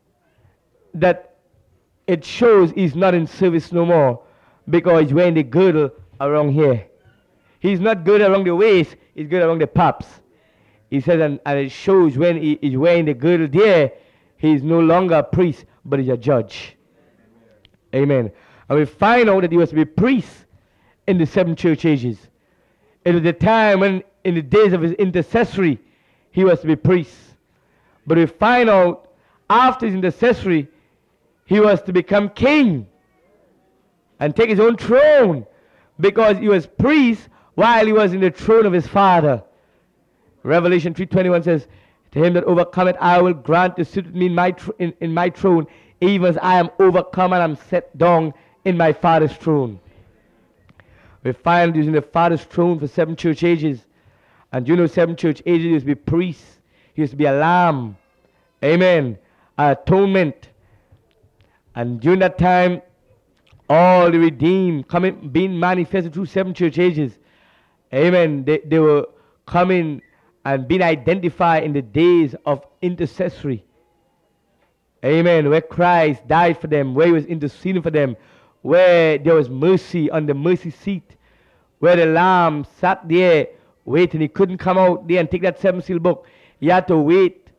that it shows he's not in service no more, because he's wearing the girdle around here. He's not girded around the waist, he's girded around the paps. He says, and it shows when he is wearing the girdle there, he's no longer a priest, but he's a judge. Amen. And we find out that he was to be priest in the 7 church ages. It was the time when, in the days of his intercessory, he was to be priest. But we find out after his intercessory, he was to become king and take his own throne, because he was priest while he was in the throne of his father. Revelation 3:21 says, to him that overcometh I will grant to sit with me in my throne, even as I am overcome and am set down in my father's throne. We find using the Father's throne for 7 church ages. And you know 7 church ages used to be priests. He used to be a lamb. Amen. Atonement. And during that time, all the redeemed being manifested through 7 church ages. Amen. They were coming and being identified in the days of intercessory. Amen. Where Christ died for them, where he was interceding for them, where there was mercy on the mercy seat, where the Lamb sat there waiting. He couldn't come out there and take that 7 seal book. He had to wait.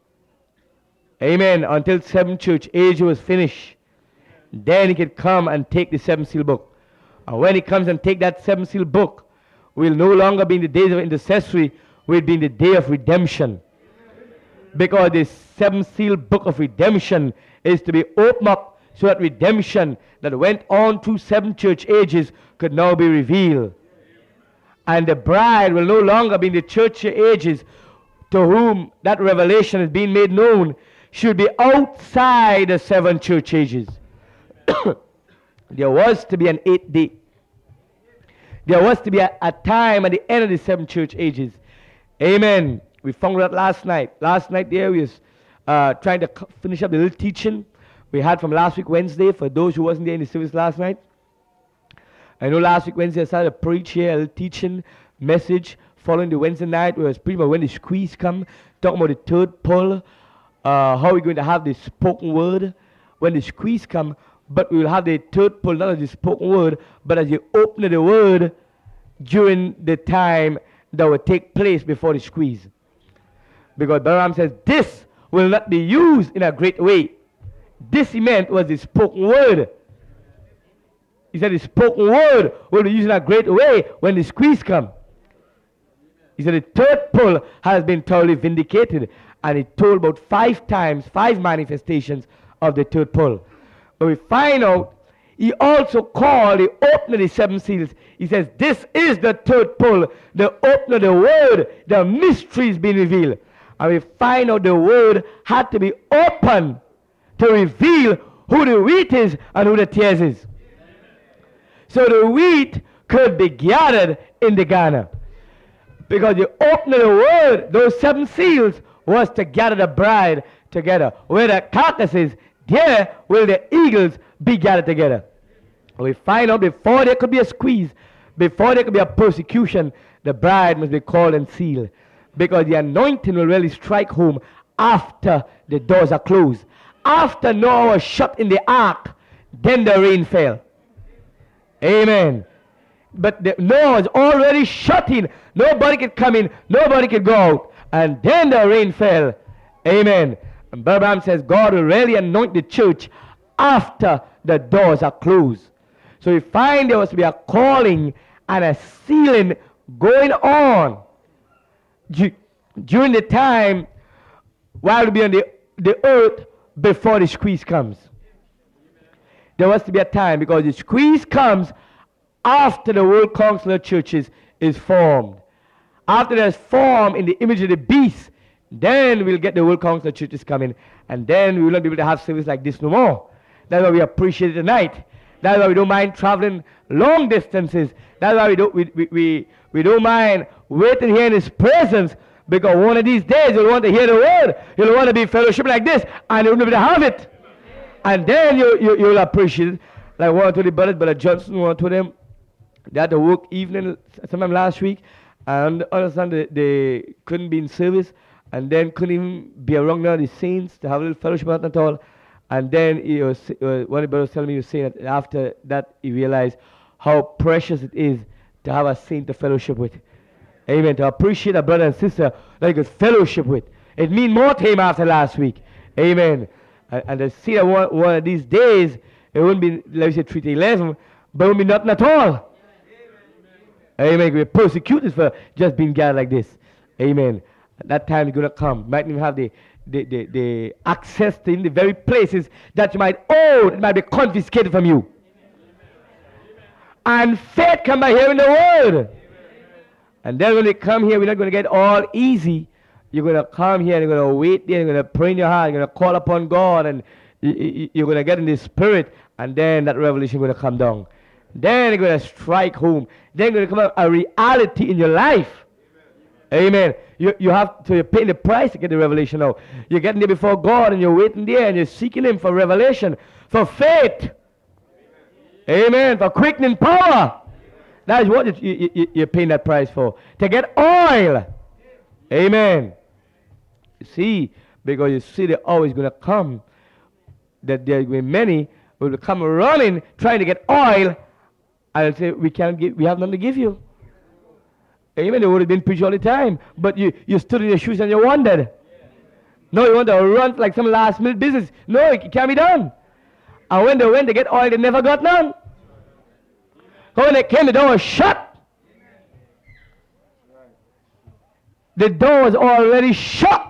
Amen. Until 7 church age was finished. Then he could come and take the 7 seal book. And when he comes and take that 7 seal book, we'll no longer be in the days of intercessory. We'll be in the day of redemption. Because the 7 seal book of redemption is to be opened up so that redemption that went on through 7 church ages could now be revealed. And the bride will no longer be in the church ages to whom that revelation is being made known. Should be outside the 7 church ages. There was to be an 8th day. There was to be a time at the end of the 7 church ages. Amen. We found that last night. Last night there we was trying to finish up the little teaching we had from last week Wednesday for those who wasn't there in the service last night. I know last week Wednesday I started to preach here, a little teaching message following the Wednesday night where it was pretty much when the squeeze come, talking about the 3rd pull, how we're going to have the spoken word when the squeeze come, but we will have the 3rd pull, not as the spoken word, but as you open the word during the time that will take place before the squeeze. Because Balaam says, this will not be used in a great way. This he meant was the spoken word. He said the spoken word will be used in a great way when the squeeze comes. He said the 3rd pull has been thoroughly vindicated. And he told about 5 times, 5 manifestations of the 3rd pull. But we find out he also called the opener of the 7 seals. He says this is the 3rd pull, the opener of the word, the mysteries being revealed. And we find out the word had to be open to reveal who the wheat is and who the tares is. So the wheat could be gathered in the garner. Because the opener of the word, those 7 seals, was to gather the bride together. Where the carcasses, there will the eagles be gathered together. We find out before there could be a squeeze, before there could be a persecution, the bride must be called and sealed. Because the anointing will really strike home after the doors are closed. After Noah was shut in the ark, then the rain fell. Amen. But Noah was already shut in. Nobody could come in. Nobody could go out. And then the rain fell. Amen. And Abraham says God will really anoint the church after the doors are closed. So we find there was to be a calling and a sealing going on during the time while to be on the earth before the squeeze comes. There was to be a time because the squeeze comes after the World Council of Churches is formed. After there's formed in the image of the beast, then we'll get the World Council of Churches coming, and then we will not be able to have service like this no more. That's why we appreciate it tonight. That's why we don't mind traveling long distances. That's why we don't mind waiting here in His presence, because one of these days you'll want to hear the word. You'll want to be fellowship like this, and you'll be able to have it. And then you'll appreciate it. Like one of the brothers, Brother Johnson, one of them, they had to work evening sometime last week, and understand they couldn't be in service, and then couldn't even be around the saints to have a little fellowship at all. And then one of the brothers telling me, he was saying that after that he realized how precious it is to have a saint to fellowship with. Amen. To appreciate a brother and sister that you could fellowship with. It means more to him after last week. Amen. And to see that one of these days, it wouldn't be, let me say, 3 to 11, but it wouldn't be nothing at all. Amen. We're persecuted for just being gathered like this. Amen. That time is going to come. You might even have the access to in the very places that you might own. It might be confiscated from you. And faith come by hearing the word. And then when you come here, we're not going to get all easy. You're going to come here and you're going to wait there. You're going to pray in your heart. You're going to call upon God. And you're going to get in the spirit. And then that revelation is going to come down. Then it's going to strike home. Then it's going to become a reality in your life. Amen. You have to pay the price to get the revelation out. You're getting there before God and you're waiting there and you're seeking Him for revelation, for faith. Amen. For quickening power. That is what you're paying that price for. To get oil. Amen. You see, because you see the hour is going to come that there will be many who will come running trying to get oil and say, we have nothing to give you. Amen. They would have been preached all the time. But you stood in your shoes and you wondered. No, you want to run like some last minute business. No, it can't be done. And when they went to get oil, they never got none. So when they came, the door was shut. The door was already shut.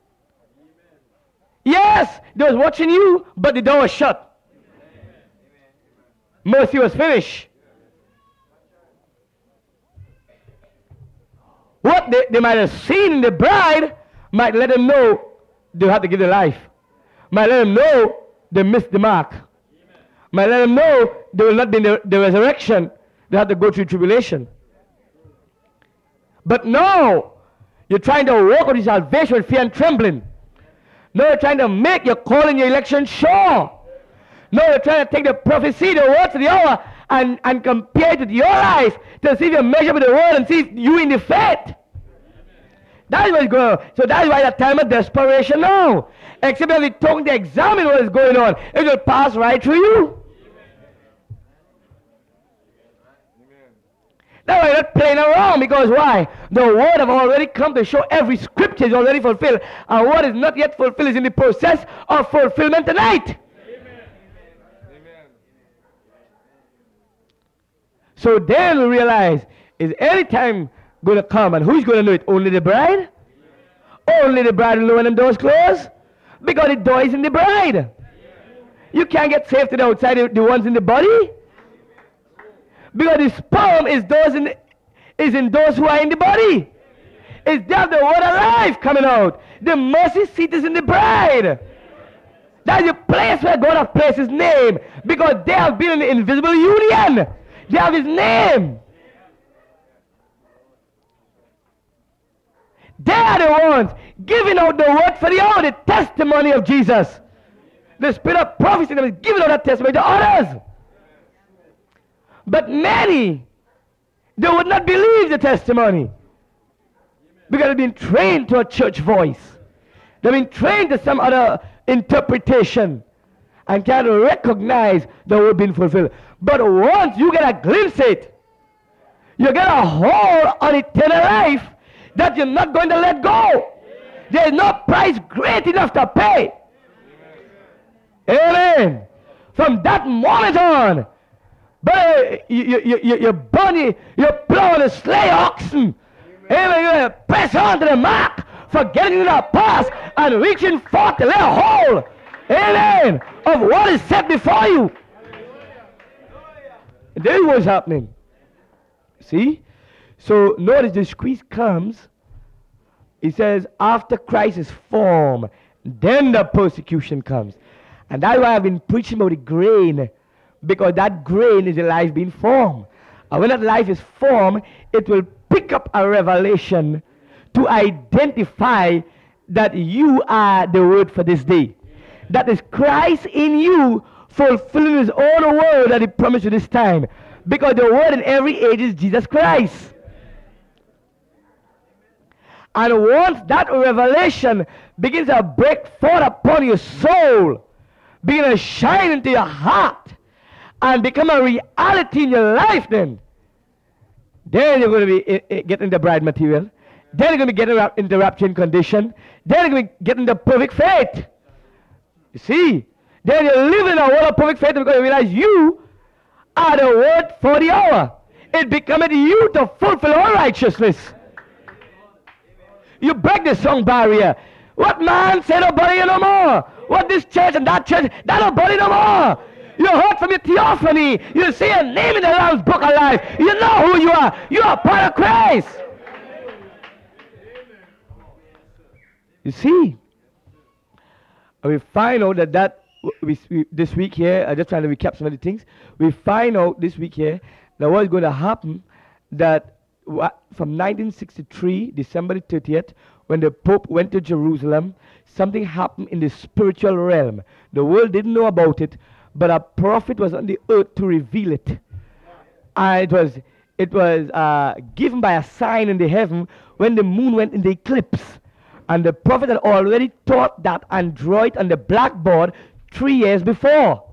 Yes, they was watching you, but the door was shut. Mercy was finished. What they might have seen in the bride might let them know they have to give their life. Might let them know they missed the mark. Might let them know they will not be in the resurrection. They have to go through tribulation. But no, you're trying to walk with salvation with fear and trembling. No, you're trying to make your call and your election sure. No, you're trying to take the prophecy, the words of the hour, and compare it with your life to see if you measure with the word and see if you in the faith. That's what's going on. So that's why that time of desperation now. Except if you talk to examine what is going on, it will pass right through you. That's why you're not playing around, because why? The word have already come to show every scripture is already fulfilled. And what is not yet fulfilled is in the process of fulfillment tonight. Amen. So then we realize, is any time going to come, and who's going to know it? Only the bride? Only the bride will know when the doors close? Because the door is in the bride. You can't get saved to the outside, the ones in the body. Because the sperm is in those who are in the body. It's there the word of life coming out. The mercy seat is in the bride. That's the place where God has placed His name. Because they have been in the invisible union. They have His name. They are the ones giving out the word for the hour, the testimony of Jesus. The spirit of prophecy that is giving out that testimony to others. But many, they would not believe the testimony. Because they've been trained to a church voice. They've been trained to some other interpretation. And can't recognize the word being fulfilled. But once you get a glimpse of it, you get a hold on eternal life that you're not going to let go. There is no price great enough to pay. Amen. From that moment on, but you bunny, you plow and slay oxen. Amen. You press on to the mark, forgetting the past and reaching forth to lay a hold. Amen. Of what is set before you. This is what's happening. See? So notice the squeeze comes. It says after Christ is formed, then the persecution comes. And that's why I've been preaching about the grain. Because that grain is a life being formed. And when that life is formed, it will pick up a revelation to identify that you are the word for this day. That is Christ in you fulfilling His own word that He promised you this time. Because the word in every age is Jesus Christ. And once that revelation begins to break forth upon your soul, begin to shine into your heart, and become a reality in your life, then you're going to be getting the bride material. Then you're going to be getting into rapturing condition. Then you're going to be getting the perfect faith. You see? Then you're living a world of perfect faith because you realize you are the word for the hour. It becometh you to fulfill all righteousness. You break the song barrier. What man say nobody no more? What this church and that church, that nobody no more. You heard from your theophany. You see a name in the Lamb's book of life. You know who you are. You are part of Christ. You see? And we find out that this week here, I just trying to recap some of the things. We find out this week here that what's going to happen that from 1963, December the 30th, when the Pope went to Jerusalem, something happened in the spiritual realm. The world didn't know about it, but a prophet was on the earth to reveal it. And it was given by a sign in the heaven when the moon went in the eclipse. And the prophet had already taught that and draw it on the blackboard 3 years before.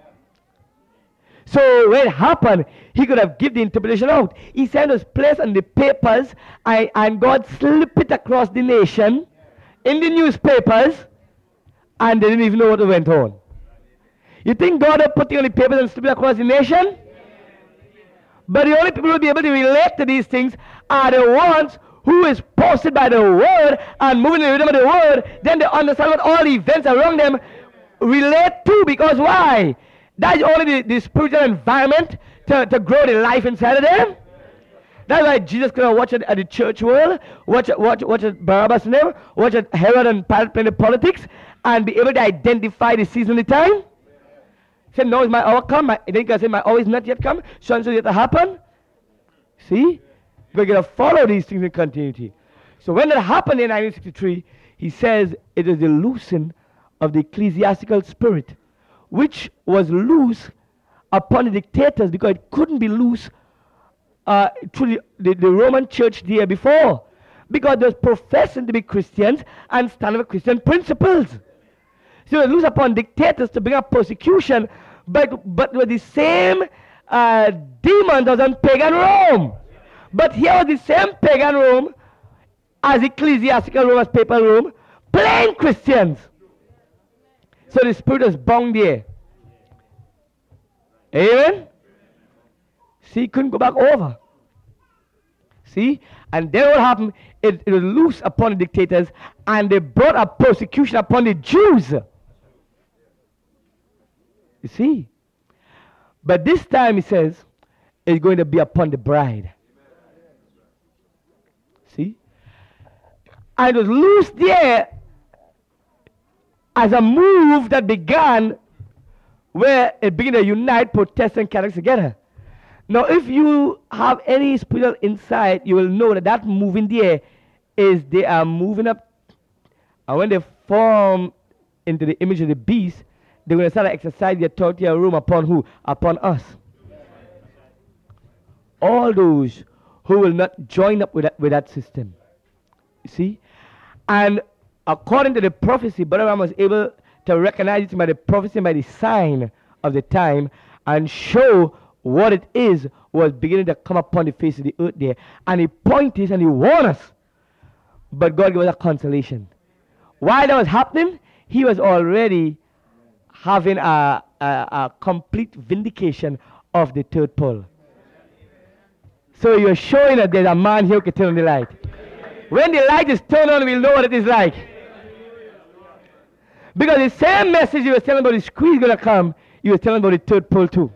So when it happened, he could have given the interpretation out. He said it was placed on the papers, and God slipped it across the nation in the newspapers, and they didn't even know what went on. You think God will put it on the papers and slip it across the nation? But the only people who will be able to relate to these things are the ones who is posted by the word and moving in the rhythm of the word. Then they understand what all the events around them relate to. Because why? That's only the spiritual environment to grow the life inside of them. That's why Jesus could have watched at the church world, watch at Barabbas and them, watch at Herod and Pilate playing the politics, and be able to identify the season and the time. Say, no, is my hour come? Then you can say, my hour is not yet come. So and so yet to happen. See? We're going to follow these things in continuity. So when that happened in 1963, he says it is the loosing of the ecclesiastical spirit, which was loose upon the dictators because it couldn't be loose through the Roman church the year before, because they were professing to be Christians and stand for Christian principles. So it was loose upon dictators to bring up persecution, but with the same demons as on pagan Rome. But here was the same pagan Rome as ecclesiastical Rome, as papal Rome, plain Christians. So the spirit was bound there. Amen? See, couldn't go back over. See? And then what happened, it was loose upon the dictators, and they brought a persecution upon the Jews. You see? But this time, he says, it's going to be upon the bride. See? And it was loose there as a move that began where it began to unite Protestants and Catholics together. Now, if you have any spiritual insight, you will know that that moving there is they are moving up. And when they form into the image of the beast, they're going to start to exercise the authority of Rome upon who? Upon us. All those who will not join up with that system. You see? And according to the prophecy, Balaam was able to recognize it by the prophecy, by the sign of the time, and show what it is was beginning to come upon the face of the earth there. And he pointed and he warned us. But God gave us a consolation. While that was happening, he was already having a complete vindication of the third pole. So you're showing that there's a man here who can turn on the light. When the light is turned on, we'll know what it is like. Because the same message you were telling about the squeeze going to come, you were telling about the third pole too.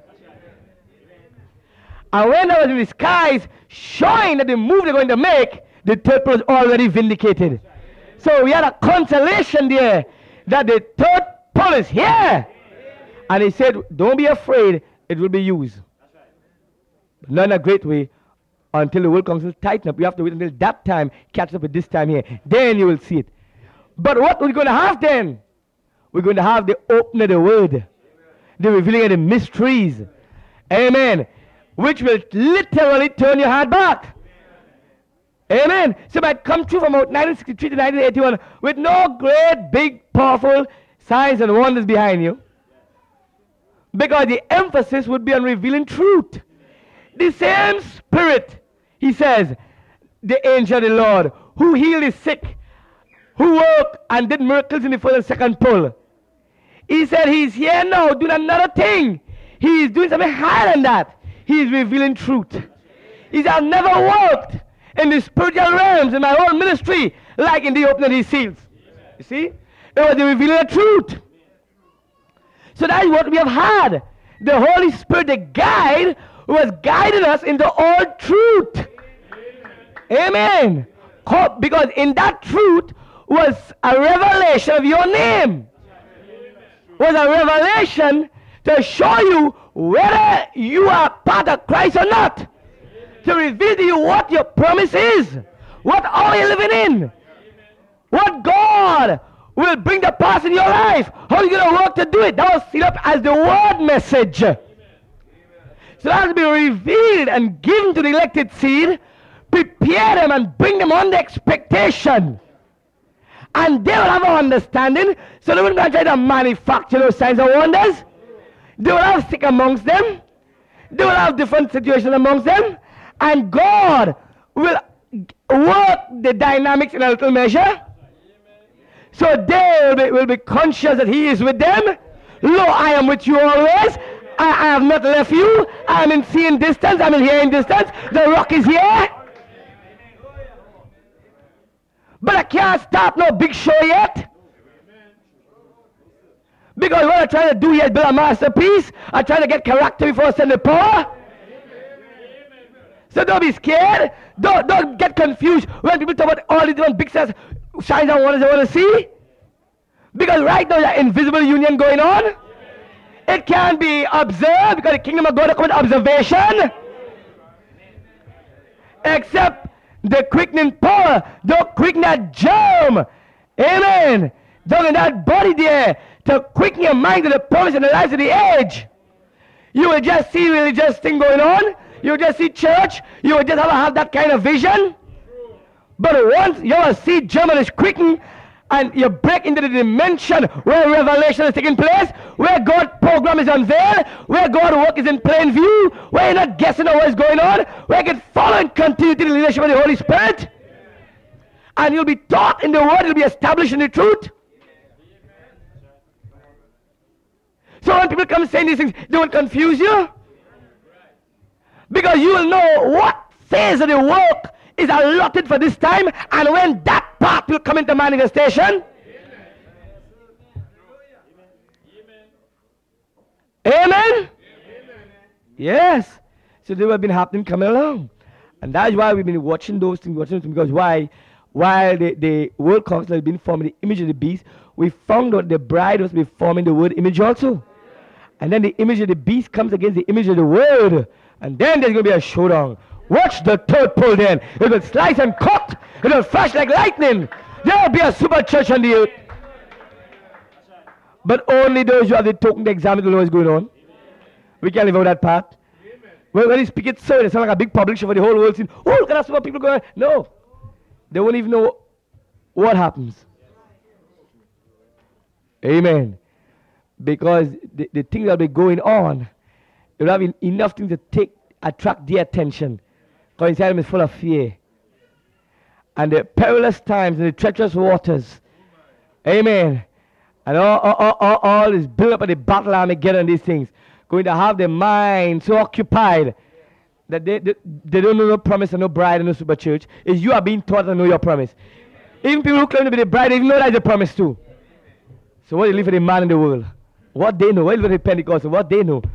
And when I was in the skies showing that the move they're going to make, the third pole is already vindicated. So we had a consolation there that the third pole is here. And he said, don't be afraid, it will be used. Not in a great way until the World Council tighten up. You have to wait until that time, catch up with this time here. Then you will see it. But what we're going to have then? We're going to have the opening of the word, the revealing of the mysteries. Amen. Which will literally turn your heart back. Amen. So it might come true from about 1963 to 1981 with no great, big, powerful signs and wonders behind you. Because the emphasis would be on revealing truth. The same Spirit, he says, the angel of the Lord, who healed the sick, who worked and did miracles in the first and second pole. He said he's here now doing another thing. He is doing something higher than that. He is revealing truth. He said, I've never worked in the spiritual realms in my whole ministry like in the opening of these seals. You see? It was the revealing of truth. So that is what we have had. The Holy Spirit, the guide, was guiding us into all truth. Amen. Because in that truth was a revelation of your name. was a revelation to show you whether you are part of Christ or not. To reveal to you what your promise is. What are you living in? What God will bring to pass in your life. How are you going to work to do it? That was sealed up as the word message. So that has been revealed and given to the elected seed. Prepare them and bring them on the expectation. And they will have an understanding. So they won't go and try to manufacture those signs and wonders. They will have sick amongst them. They will have different situations amongst them. And God will work the dynamics in a little measure. So they will be conscious that He is with them. Lo, I am with you always. I have not left you. I am in seeing distance. I am in hearing distance. The rock is here. But I can't start no big show yet. Because what I'm trying to do here is build a masterpiece. I'm trying to get character before I send the power. So don't be scared. Don't get confused when people talk about all these different big signs and wonders they want to see. Because right now there's an invisible union going on. It can be observed because the kingdom of God will come with observation. Except the quickening power, don't quicken that germ. Amen. Don't in that body there to quicken your mind to the promise and the lives of the age. You will just see religious thing going on. You will just see church. You will just have that kind of vision. But once you will see German is quickened and you break into the dimension where revelation is taking place, where God's program is unveiled, where God's work is in plain view, where you're not guessing at what is going on, where you can follow and continue to the leadership of the Holy Spirit. And you'll be taught in the Word, you'll be established in the truth. So when people come saying these things, they will confuse you. Because you will know what phase of the work is allotted for this time and when that part will come into manifestation. Amen? Yes. So they have been happening coming along. And that's why we've been watching those things, because why? While the world council has been forming the image of the beast, we found out the bride was be forming the word image also. And then the image of the beast comes against the image of the word. And then there's going to be a showdown. Watch the third pole then. It will slice and cut. It will flash like lightning. There will be a super church on the earth. But only those who have the token to examine will know what's going on. We can't live out that part. When you speak it so, it sounds like a big publisher for the whole world. Saying, oh, look at that super people going on. No. They won't even know what happens. Amen. Because the things that will be going on, they will have enough things to attract their attention. Because inside them is full of fear. And the perilous times and the treacherous waters. Amen. And all is built up at the battle Armageddon and these things. Going to have their mind so occupied that they don't know no promise and no bride and no super church. Is you are being taught to know your promise. Even people who claim to be the bride, they even know that's a promise too. So what do you leave for the man in the world? What they know. What do you leave for the Pentecostal? What they know.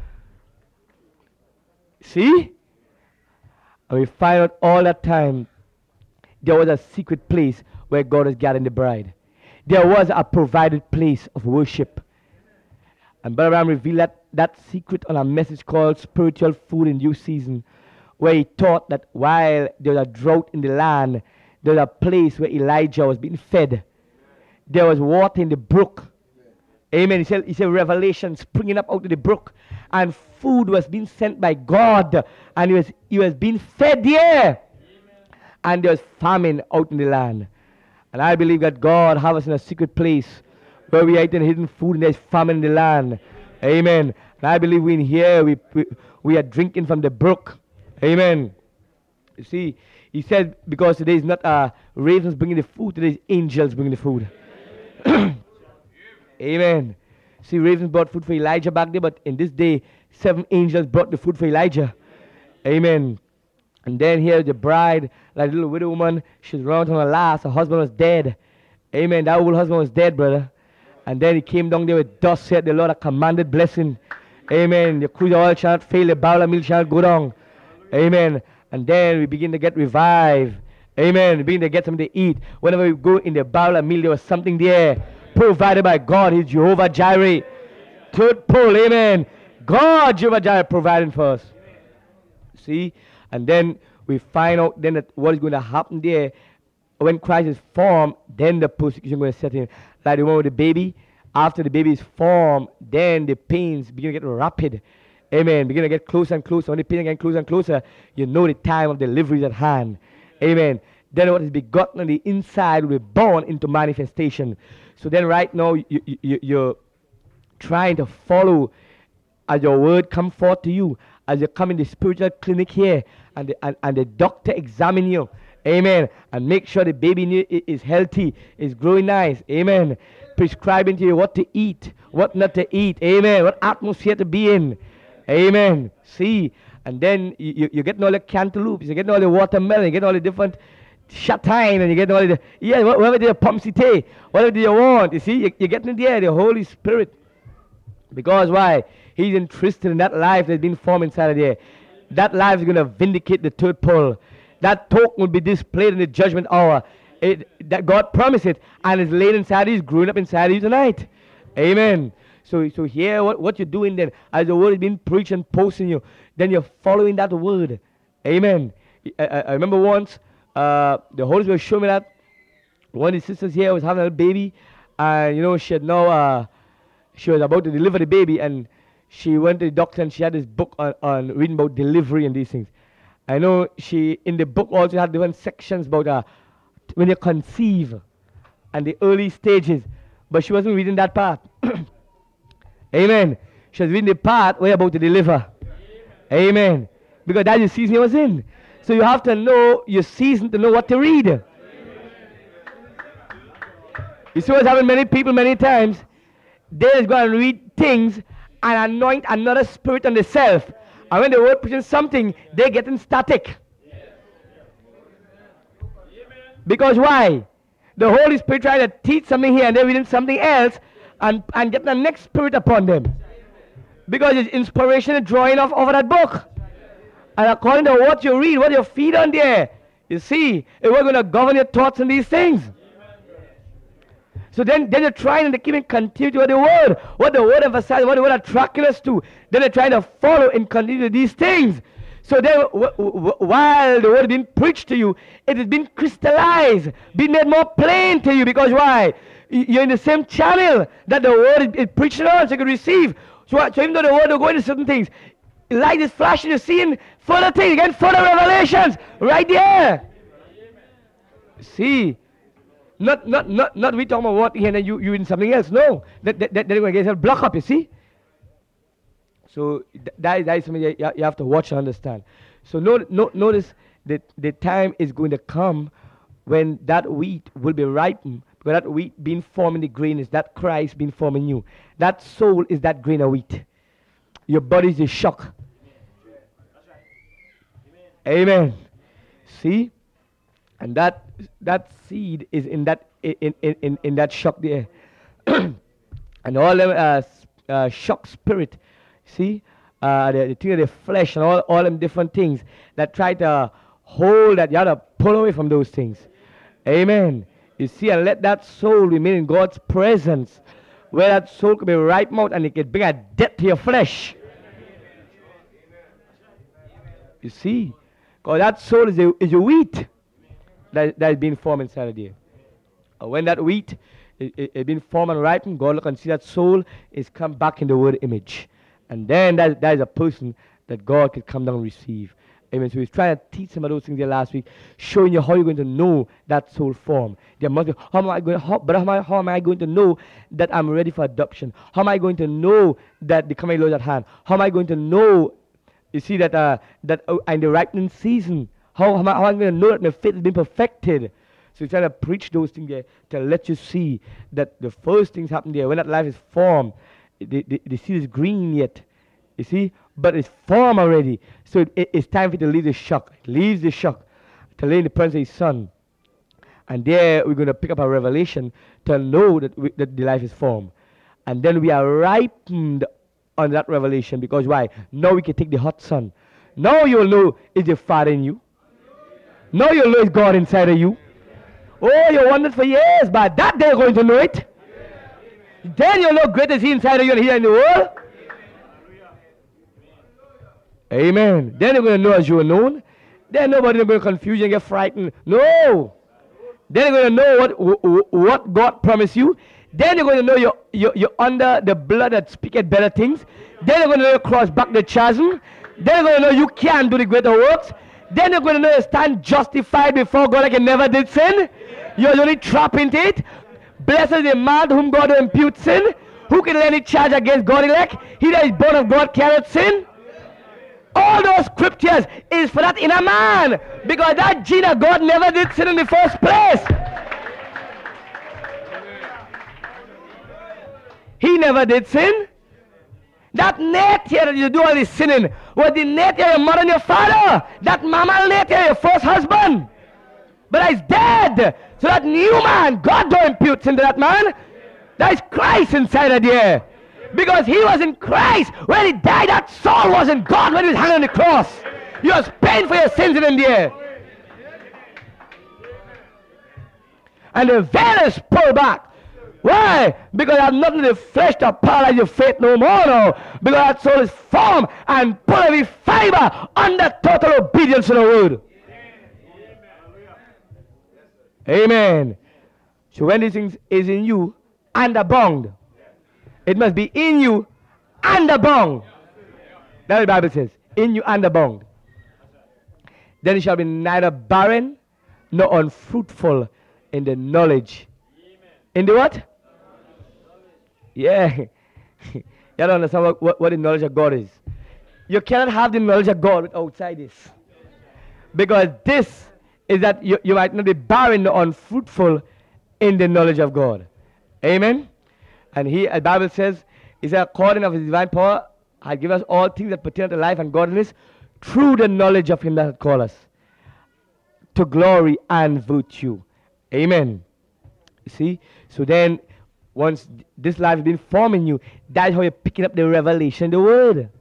See? And we find out all that time there was a secret place where God was gathering the bride. There was a provided place of worship. And Brother Abraham revealed that secret on a message called Spiritual Food in Due Season, where he taught that while there was a drought in the land, there was a place where Elijah was being fed. There was water in the brook. Amen. He said revelation springing up out of the brook. And food was being sent by God. And he was being fed there. And there was famine out in the land. And I believe that God has us in a secret place where we are eating hidden food and there's famine in the land. Amen. And I believe we in here, we are drinking from the brook. Amen. You see, he said, because today is not ravens bringing the food, today is angels bringing the food. Amen. See, ravens brought food for Elijah back there, but in this day, 7 angels brought the food for Elijah. Amen. And then here the bride, like a little widow woman, she's round on her last. Her husband was dead. Amen. That old husband was dead, brother. And then he came down there with dust, said the Lord, a commanded blessing. Amen. The cruise oil shall not fail, the barrel of meal shall not go down. Amen. And then we begin to get revived. Amen. We begin to get something to eat. Whenever we go in the barrel of meal, there was something there. Provided by God, He's Jehovah Jireh. third pull. Amen. God, Jehovah Jireh, providing for us. See? And then we find out then that what is going to happen there when Christ is formed, then the persecution is going to set in. Like the one with the baby, after the baby is formed, then the pains begin to get rapid. Amen. Begin to get closer and closer. When the pains get closer and closer, you know the time of delivery is at hand. Amen. Then what is begotten on the inside will be born into manifestation. So then right now you're trying to follow as your word come forth to you, as you come in the spiritual clinic here, and the doctor examine you. Amen. And make sure the baby is healthy, is growing nice. Amen. Prescribing to you what to eat, what not to eat. Amen. What atmosphere to be in. Amen. See, and then you're getting all the cantaloupes, you're getting all the watermelon, you're getting all the different chatine, and you're getting all the, whatever the pomsite, whatever you want. You see, you're getting there, the Holy Spirit. Because why? He's interested in that life that's been formed inside of there. That life is going to vindicate the third pull. That token will be displayed in the judgment hour. That God promised it, and it's laid inside you, it's growing up inside you tonight. Amen. So here, what you're doing then, as the word is being preached and posting you, then you're following that word. Amen. I remember once, the Holy Spirit showed me that one of the sisters here was having a baby, and she was about to deliver the baby, and she went to the doctor and she had this book on reading about delivery and these things. I know she, in the book, also had different sections about when you conceive and the early stages, but she wasn't reading that part. Amen. She was reading the part where you're about to deliver. Amen. Because that's the season you was in. So you have to know your season to know what to read. You see what's happening many people many times? They just go and read things and anoint another spirit on themselves. And when the word preaches something, they get static. Because why? The Holy Spirit trying to teach something here and they're reading something else and getting the next spirit upon them. Because it's inspiration is drawing off over that book. And according to what you read, what you feed on there, you see, it was going to govern your thoughts on these things. So then you're trying to keep in continuity with the word. What the word emphasizes, what the word attracts us to. Then they're trying to follow in continuity with these things. So then while the word is being preached to you, it is being crystallized, being made more plain to you. Because why? You're in the same channel that the word is preached on, so you can receive. So even though the word will go into certain things, light is flashing, you're seeing further things, again, further revelations, right there. See? Not we talking about what here and then you in something else. No. They're going to get yourself blocked up, you see? So that is something you have to watch and understand. So notice that the time is going to come when that wheat will be ripened. Because that wheat being formed in the grain is that Christ being formed in you. That soul is that grain of wheat. Your body is a shock. Amen. See? And that seed is in that shock there. And all them shock spirit, see, the thing of the flesh and all them different things that try to hold that, you have to pull away from those things. Amen. You see, and let that soul remain in God's presence, where that soul can be ripe out and it can bring a death to your flesh. You see, because that soul is a wheat that is being formed inside of you. When that wheat is being formed and ripened, God look and see that soul is come back in the word image. And then that is a person that God can come down and receive. Amen. So he's trying to teach some of those things there last week, showing you how you're going to know that soul form. There must be, how am I going to know that I'm ready for adoption? How am I going to know that the coming Lord is at hand? How am I going to know, you see, that in the ripening season, how am I going to know that my faith has been perfected? So he's trying to preach those things there to let you see that the first things happen there. When that life is formed, the seed is green yet, you see, but it's formed already. So it's time for it to leave the shock. It leaves the shock to lay in the presence of his son. And there we're going to pick up a revelation to know that the life is formed. And then we are ripened on that revelation. Because why? Now we can take the hot sun. Now you'll know it's the Father in you. Now you'll know it's God inside of you. Oh, you wondered for years, but that day you're going to know it. Then you'll know greater is he inside of you than he in the world. Amen. Then you're going to know as you are known. Then nobody's going to confuse you and get frightened. No. Then you're going to know what God promised you. Then you're going to know you're under the blood that speaketh better things. Then you're going to know you cross back the chasm. Then you're going to know you can do the greater works. Then you're going to know you stand justified before God like you never did sin. You're only trapped into it. Blessed is the man to whom God will impute sin. Who can lay any charge against God elect? He that is born of God cannot sin. All those scriptures is for that inner man. Because that gene of God never did sin in the first place. He never did sin. That nature that you do all this sinning was the nature of your mother and your father. That mama nature, your first husband. But he's dead. So that new man, God don't impute sin to that man. That is Christ inside of there. Because he was in Christ. When he died, that soul was in God when he was hanging on the cross. He was paying for your sins in there. And the veil is pulled back. Why? Because I have nothing in the flesh to paralyze your faith no more now. Because that soul is formed and pull every fiber under total obedience to the word. Amen. So when these things is in you and abound, it must be in you and abound. That's what the Bible says. In you and abound. Then it shall be neither barren nor unfruitful in the knowledge. In the what? Yeah. You don't understand what the knowledge of God is. You cannot have the knowledge of God outside this. Because this is that you might not be barren or unfruitful in the knowledge of God. Amen? And the Bible says, is that according of his divine power, I give us all things that pertain to life and godliness through the knowledge of him that hath called us to glory and virtue. Amen. See? So then, once this life has been forming you, that's how you're picking up the revelation, the word.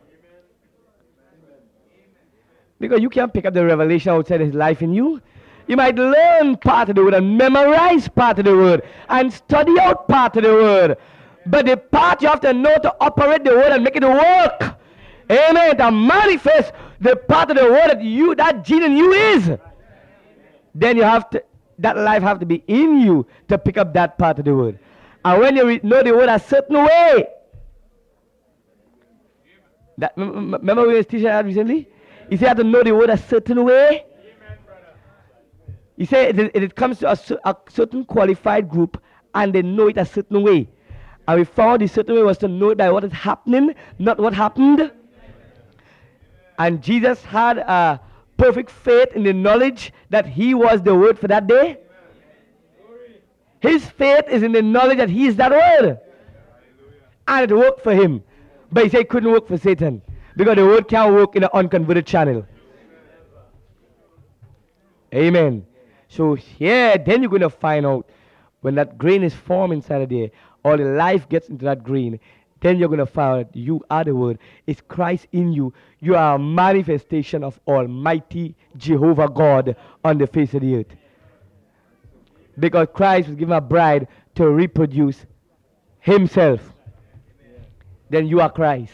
Because you can't pick up the revelation outside his life in you. You might learn part of the word and memorize part of the word and study out part of the word. But the part you have to know to operate the word and make it work. Amen. To manifest the part of the word that you, that gene in you is. Then you have to, that life have to be in you to pick up that part of the word. And when you know the word a certain way. That, remember we were teaching that recently? He said you have to know the word a certain way. He said it comes to a certain qualified group and they know it a certain way. And we found the certain way was to know it by what is happening, not what happened. And Jesus had a perfect faith in the knowledge that he was the word for that day. His faith is in the knowledge that he is that word. And it worked for him. But he said it couldn't work for Satan. Because the word can't work in an unconverted channel. Amen. So here, then you're going to find out when that grain is formed inside of there, all the life gets into that grain, then you're going to find out you are the word. It's Christ in you. You are a manifestation of Almighty Jehovah God on the face of the earth. Because Christ was given a bride to reproduce himself. Then you are Christ.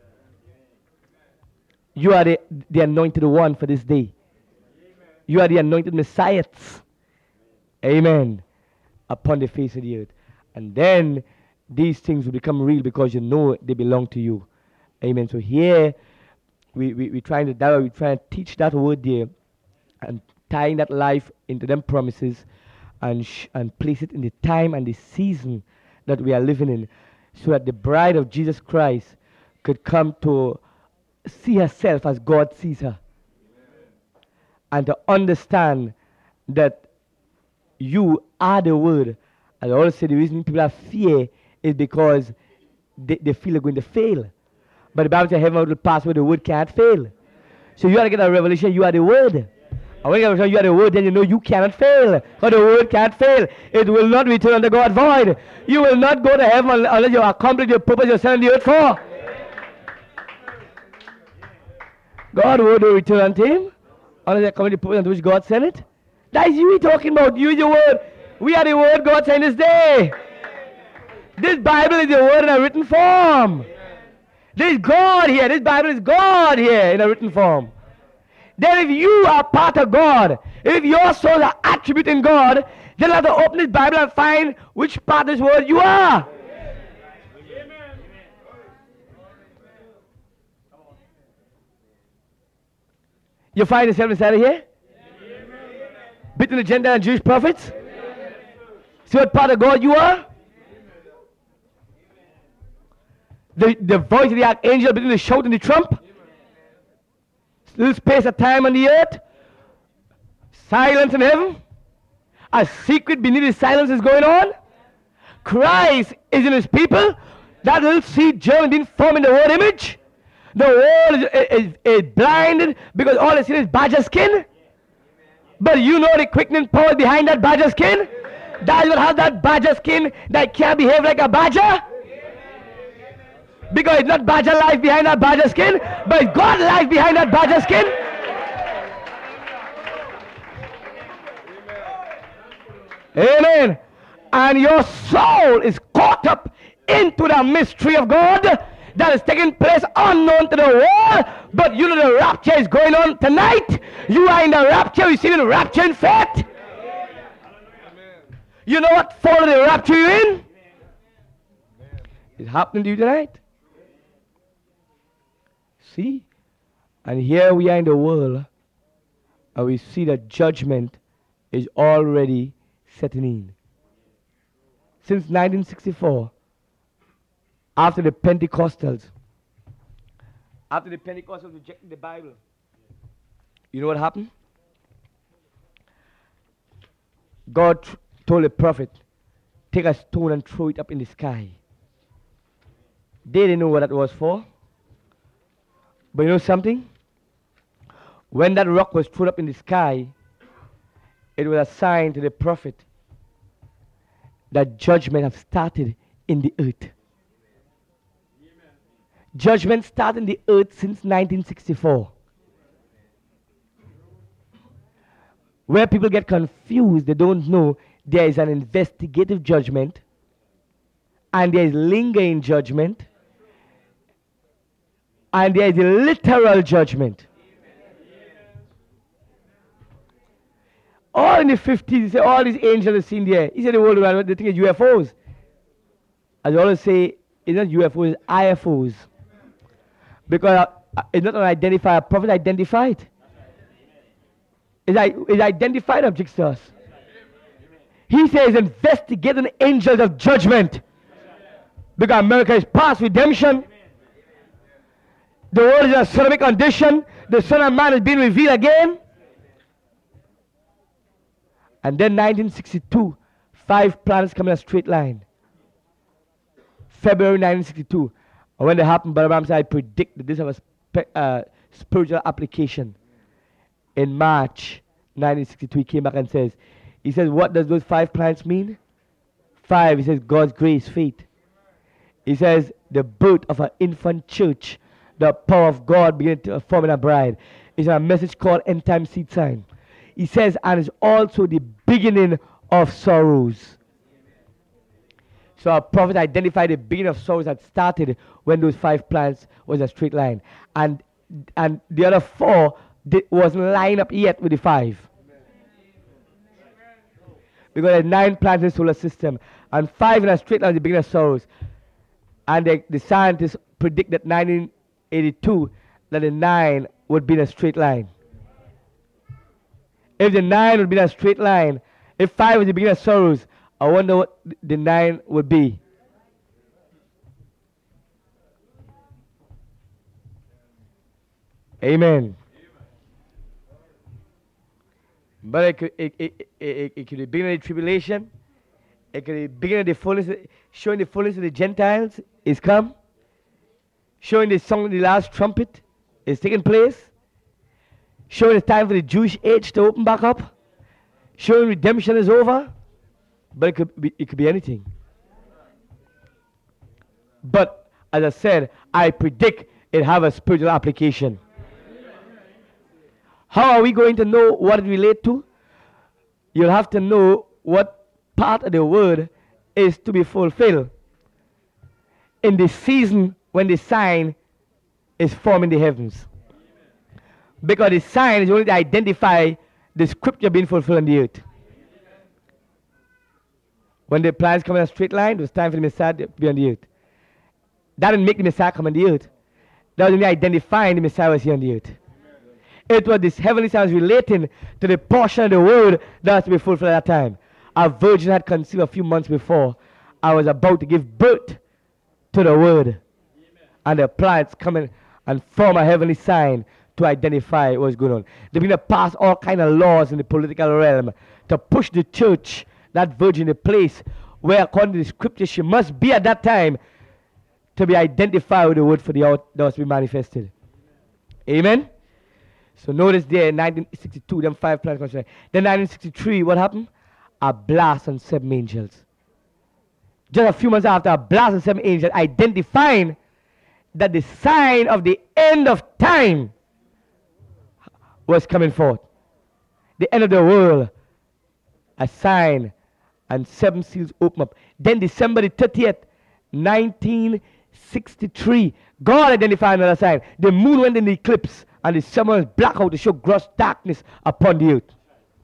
You are the anointed one for this day. You are the anointed Messiah. Amen. Upon the face of the earth. And then these things will become real because you know they belong to you. Amen. So here we trying to teach that word there and tying that life into them promises and place it in the time and the season that we are living in, so that the bride of Jesus Christ could come to see herself as God sees her. And to understand that you are the word. And I always say the reason people have fear is because they feel they're going to fail. But the Bible says heaven will pass where the word can't fail. So you got to get a revelation, you are the word. And when you are the word, then you know you cannot fail. Because the word can't fail. It will not return unto God void. You will not go to heaven unless you accomplish your purpose you're sent on the earth for. God will return unto him unless you accomplish the purpose unto which God sent it. That is you talking about. Use your word. We are the word God sent this day. This Bible is the word in a written form. There is God here. This Bible is God here in a written form. Then if you are part of God, if your souls are attributing God, then you have to open this Bible and find which part of this word you are. You find yourself inside of here? Between the Gentile and Jewish prophets? See what part of God you are? The voice of the archangel between the shout and the trump? Little space of time on the earth? Silence in heaven? A secret beneath the silence is going on? Christ is in his people? That little seed germ didn't form in the word image? The world is blinded because all they see is badger skin. But you know the quickening power behind that badger skin? That will have that badger skin that can't behave like a badger. Because it's not badger life behind that badger skin, but it's God life behind that badger skin. Amen. And your soul is caught up into the mystery of God that is taking place unknown to the world, but you know the rapture is going on tonight. You are in the rapture, receiving the rapture in faith. You know what follow the rapture you're in? It's happening to you tonight. See? And here we are in the world, and we see that judgment is already setting in. Since 1964, after the Pentecostals rejected the Bible, you know what happened? God told the prophet, take a stone and throw it up in the sky. They didn't know what that was for. But you know something? When that rock was thrown up in the sky, it was a sign to the prophet that judgment have started in the earth. Judgment started in the earth since 1964. Where people get confused, they don't know there is an investigative judgment and there is lingering judgment and there is a literal judgment. All in the 50s, he said, all these angels are seen there. He said the world around, they think it's UFOs. As I always say, it's not UFOs, it's IFOs. Because it's not an identifier, a prophet identified. It's identified objects to us. He says investigating angels of judgment. Because America is past redemption. The world is in a sodomic condition. The Son of Man is being revealed again. And then 1962, 5 planets come in a straight line. February 1962. And when they happened, Brother Bram said, I predict that this has a spiritual application. In March 1962, he came back and says, he says, what does those 5 planets mean? 5, he says, God's grace, faith. He says, the birth of an infant church, the power of God beginning to form in a bride. It's a message called End Time Seed Sign. He says, and it's also the beginning of sorrows. So our prophet identified the beginning of sorrows that started when those 5 planets was a straight line. And the other 4 wasn't lined up yet with the 5. Because there's 9 planets in the solar system. And 5 in a straight line is the beginning of sorrows. And the scientists predict that 1982, that the 9 would be in a straight line. If the 9 would be in a straight line, if 5 was the beginning of sorrows, I wonder what the 9 would be. Amen. But it could be the beginning of the tribulation. It could be the beginning of the fullness, showing the fullness of the Gentiles is come. Showing the song of the last trumpet is taking place. Showing it's time for the Jewish age to open back up. Showing redemption is over. But it could be anything. But as I said, I predict it have a spiritual application. How are we going to know what it relates to? You'll have to know what part of the word is to be fulfilled. in the season when the sign is forming the heavens. Because the sign is only to identify the scripture being fulfilled on the earth. When the plans come in a straight line, it was time for the Messiah to be on the earth. That didn't make the Messiah come on the earth. That was only identifying the Messiah was here on the earth. It was this heavenly sign relating to the portion of the word that was to be fulfilled at that time. A virgin had conceived a few months before. I was about to give birth to the word. Amen. And the planets come in and form a heavenly sign to identify what's going on. They've been to pass all kind of laws in the political realm to push the church, that virgin, the place where according to the scripture she must be at that time to be identified with the word for the out that was to be manifested. Amen? So notice there in 1962, them 5 planets. Then 1963, what happened? A blast on 7 angels. Just a few months after, a blast on 7 angels identifying that the sign of the end of time was coming forth. The end of the world, a sign, and 7 seals open up. Then December the 30th, 1963, God identified another sign. The moon went in the eclipse, and the sun was black out to show gross darkness upon the earth.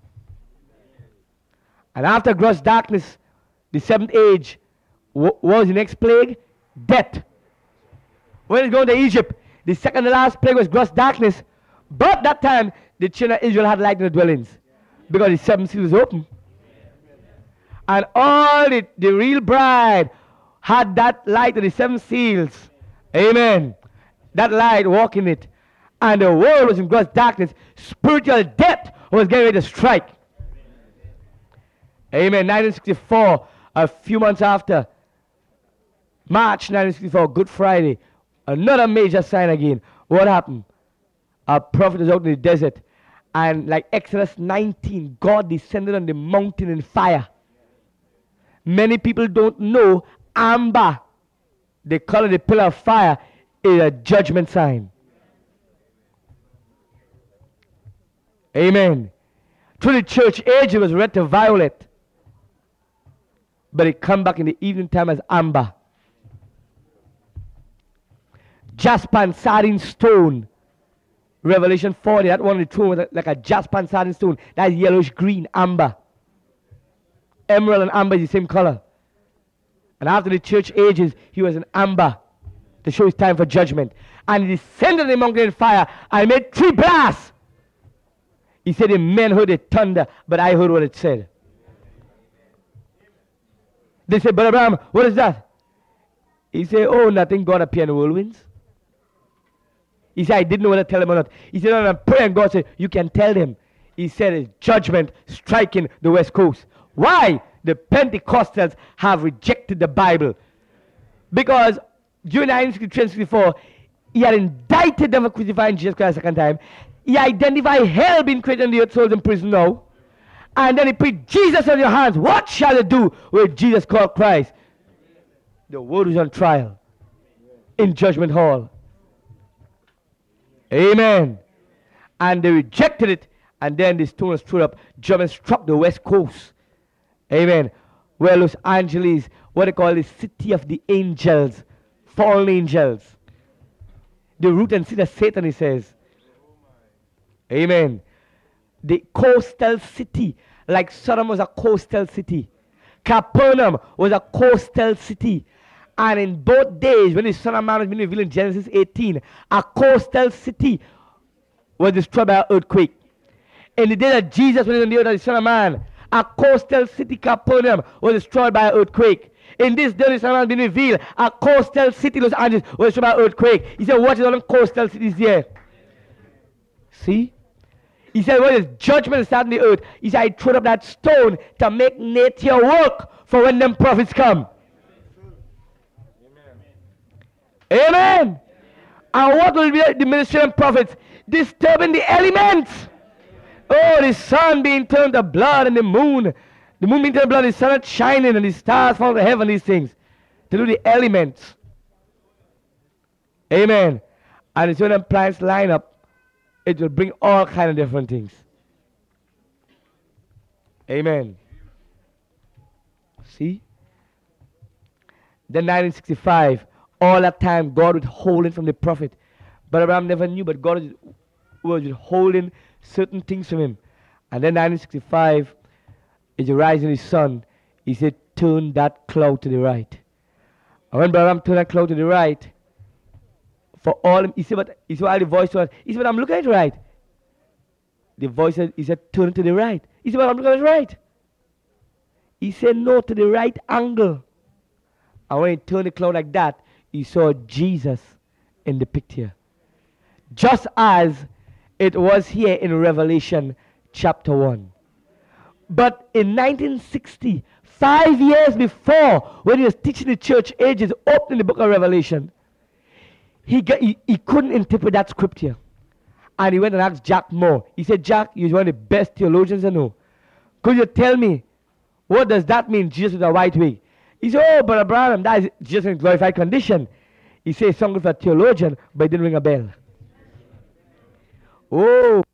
And after gross darkness, the 7th age, what was the next plague? Death. When it's going to Egypt, the second to last plague was gross darkness. But that time, the children of Israel had light in the dwellings. Because the 7 seals was open. And all the real bride had that light of the 7 seals. Amen. That light walking it. And the world was in gross darkness. Spiritual death was getting ready to strike. Amen. 1964, a few months after, March 1964, Good Friday, another major sign again. What happened? A prophet was out in the desert, and like Exodus 19, God descended on the mountain in fire. Many people don't know amber, they call it the pillar of fire, is a judgment sign. Amen. Through the church age, it was red to violet, but it come back in the evening time as amber. Jasper and sardine stone. Revelation 40, that one on the throne was like a jasper and sardine stone. That's yellowish green, amber. Emerald and amber is the same color. And after the church ages, he was an amber to show his time for judgment. And he descended on the mountain in fire and made 3 blasts. He said the men heard the thunder, but I heard what it said. They said, Brother Abraham, what is that? He said, oh, nothing. God appeared in whirlwinds. He said, I didn't know whether to tell him or not. He said, I'm praying. God said, you can tell them. He said, it's judgment striking the West Coast. Why? The Pentecostals have rejected the Bible. Because during 1964, he had indicted them for crucifying Jesus Christ a second time. He identified hell being created in the earth, souls in prison now. And then he put Jesus on your hands. What shall you do with Jesus called Christ? The word was on trial in judgment hall. Amen. And they rejected it, and then the stone was thrown up. Germans struck the West Coast. Amen. Where Los Angeles, what they call the city of the angels, fallen angels. The root and seed of Satan, he says. Amen. The coastal city, like Sodom was a coastal city. Capernaum was a coastal city. And in both days, when the Son of Man was being revealed in Genesis 18, a coastal city was destroyed by an earthquake. In the day that Jesus was on the earth as the Son of Man, a coastal city, Capernaum, was destroyed by an earthquake. In this day, the Son of Man was being revealed, a coastal city, Los Angeles, was destroyed by an earthquake. He said, what is all the coastal cities here? See? He said, well, there's judgment starting the earth. He said, I threw up that stone to make nature work for when them prophets come. Amen. And what will be the ministry of prophets? Disturbing the elements. Oh, the sun being turned to blood and the moon being turned to blood, the sun shining and the stars fall to heaven, these things. To do the elements. Amen. And it's when them planets line up, it will bring all kind of different things. Amen. See? Then 1965, All that time, God was holding from the prophet. But Abraham never knew, but God was withholding certain things from him. And then 1965, is rising his son. He said, turn that cloud to the right. And when Abraham turned that cloud to the right, for all he said, while the voice was, he said, but I'm looking at it right. The voice said, he said, turn to the right. He said, but I'm looking at it right. He said, no, to the right angle. And when he turned the cloud like that, he saw Jesus in the picture. Just as it was here in Revelation chapter 1. But in 1960, 5 years before, when he was teaching the church ages, opening the book of Revelation, he couldn't interpret that scripture. And he went and asked Jack Moore. He said, Jack, you're one of the best theologians I know. Could you tell me, what does that mean, Jesus with a white wig? He said, oh, Brother Branham, that is Jesus in glorified condition. He said something for a theologian, but it didn't ring a bell. Oh,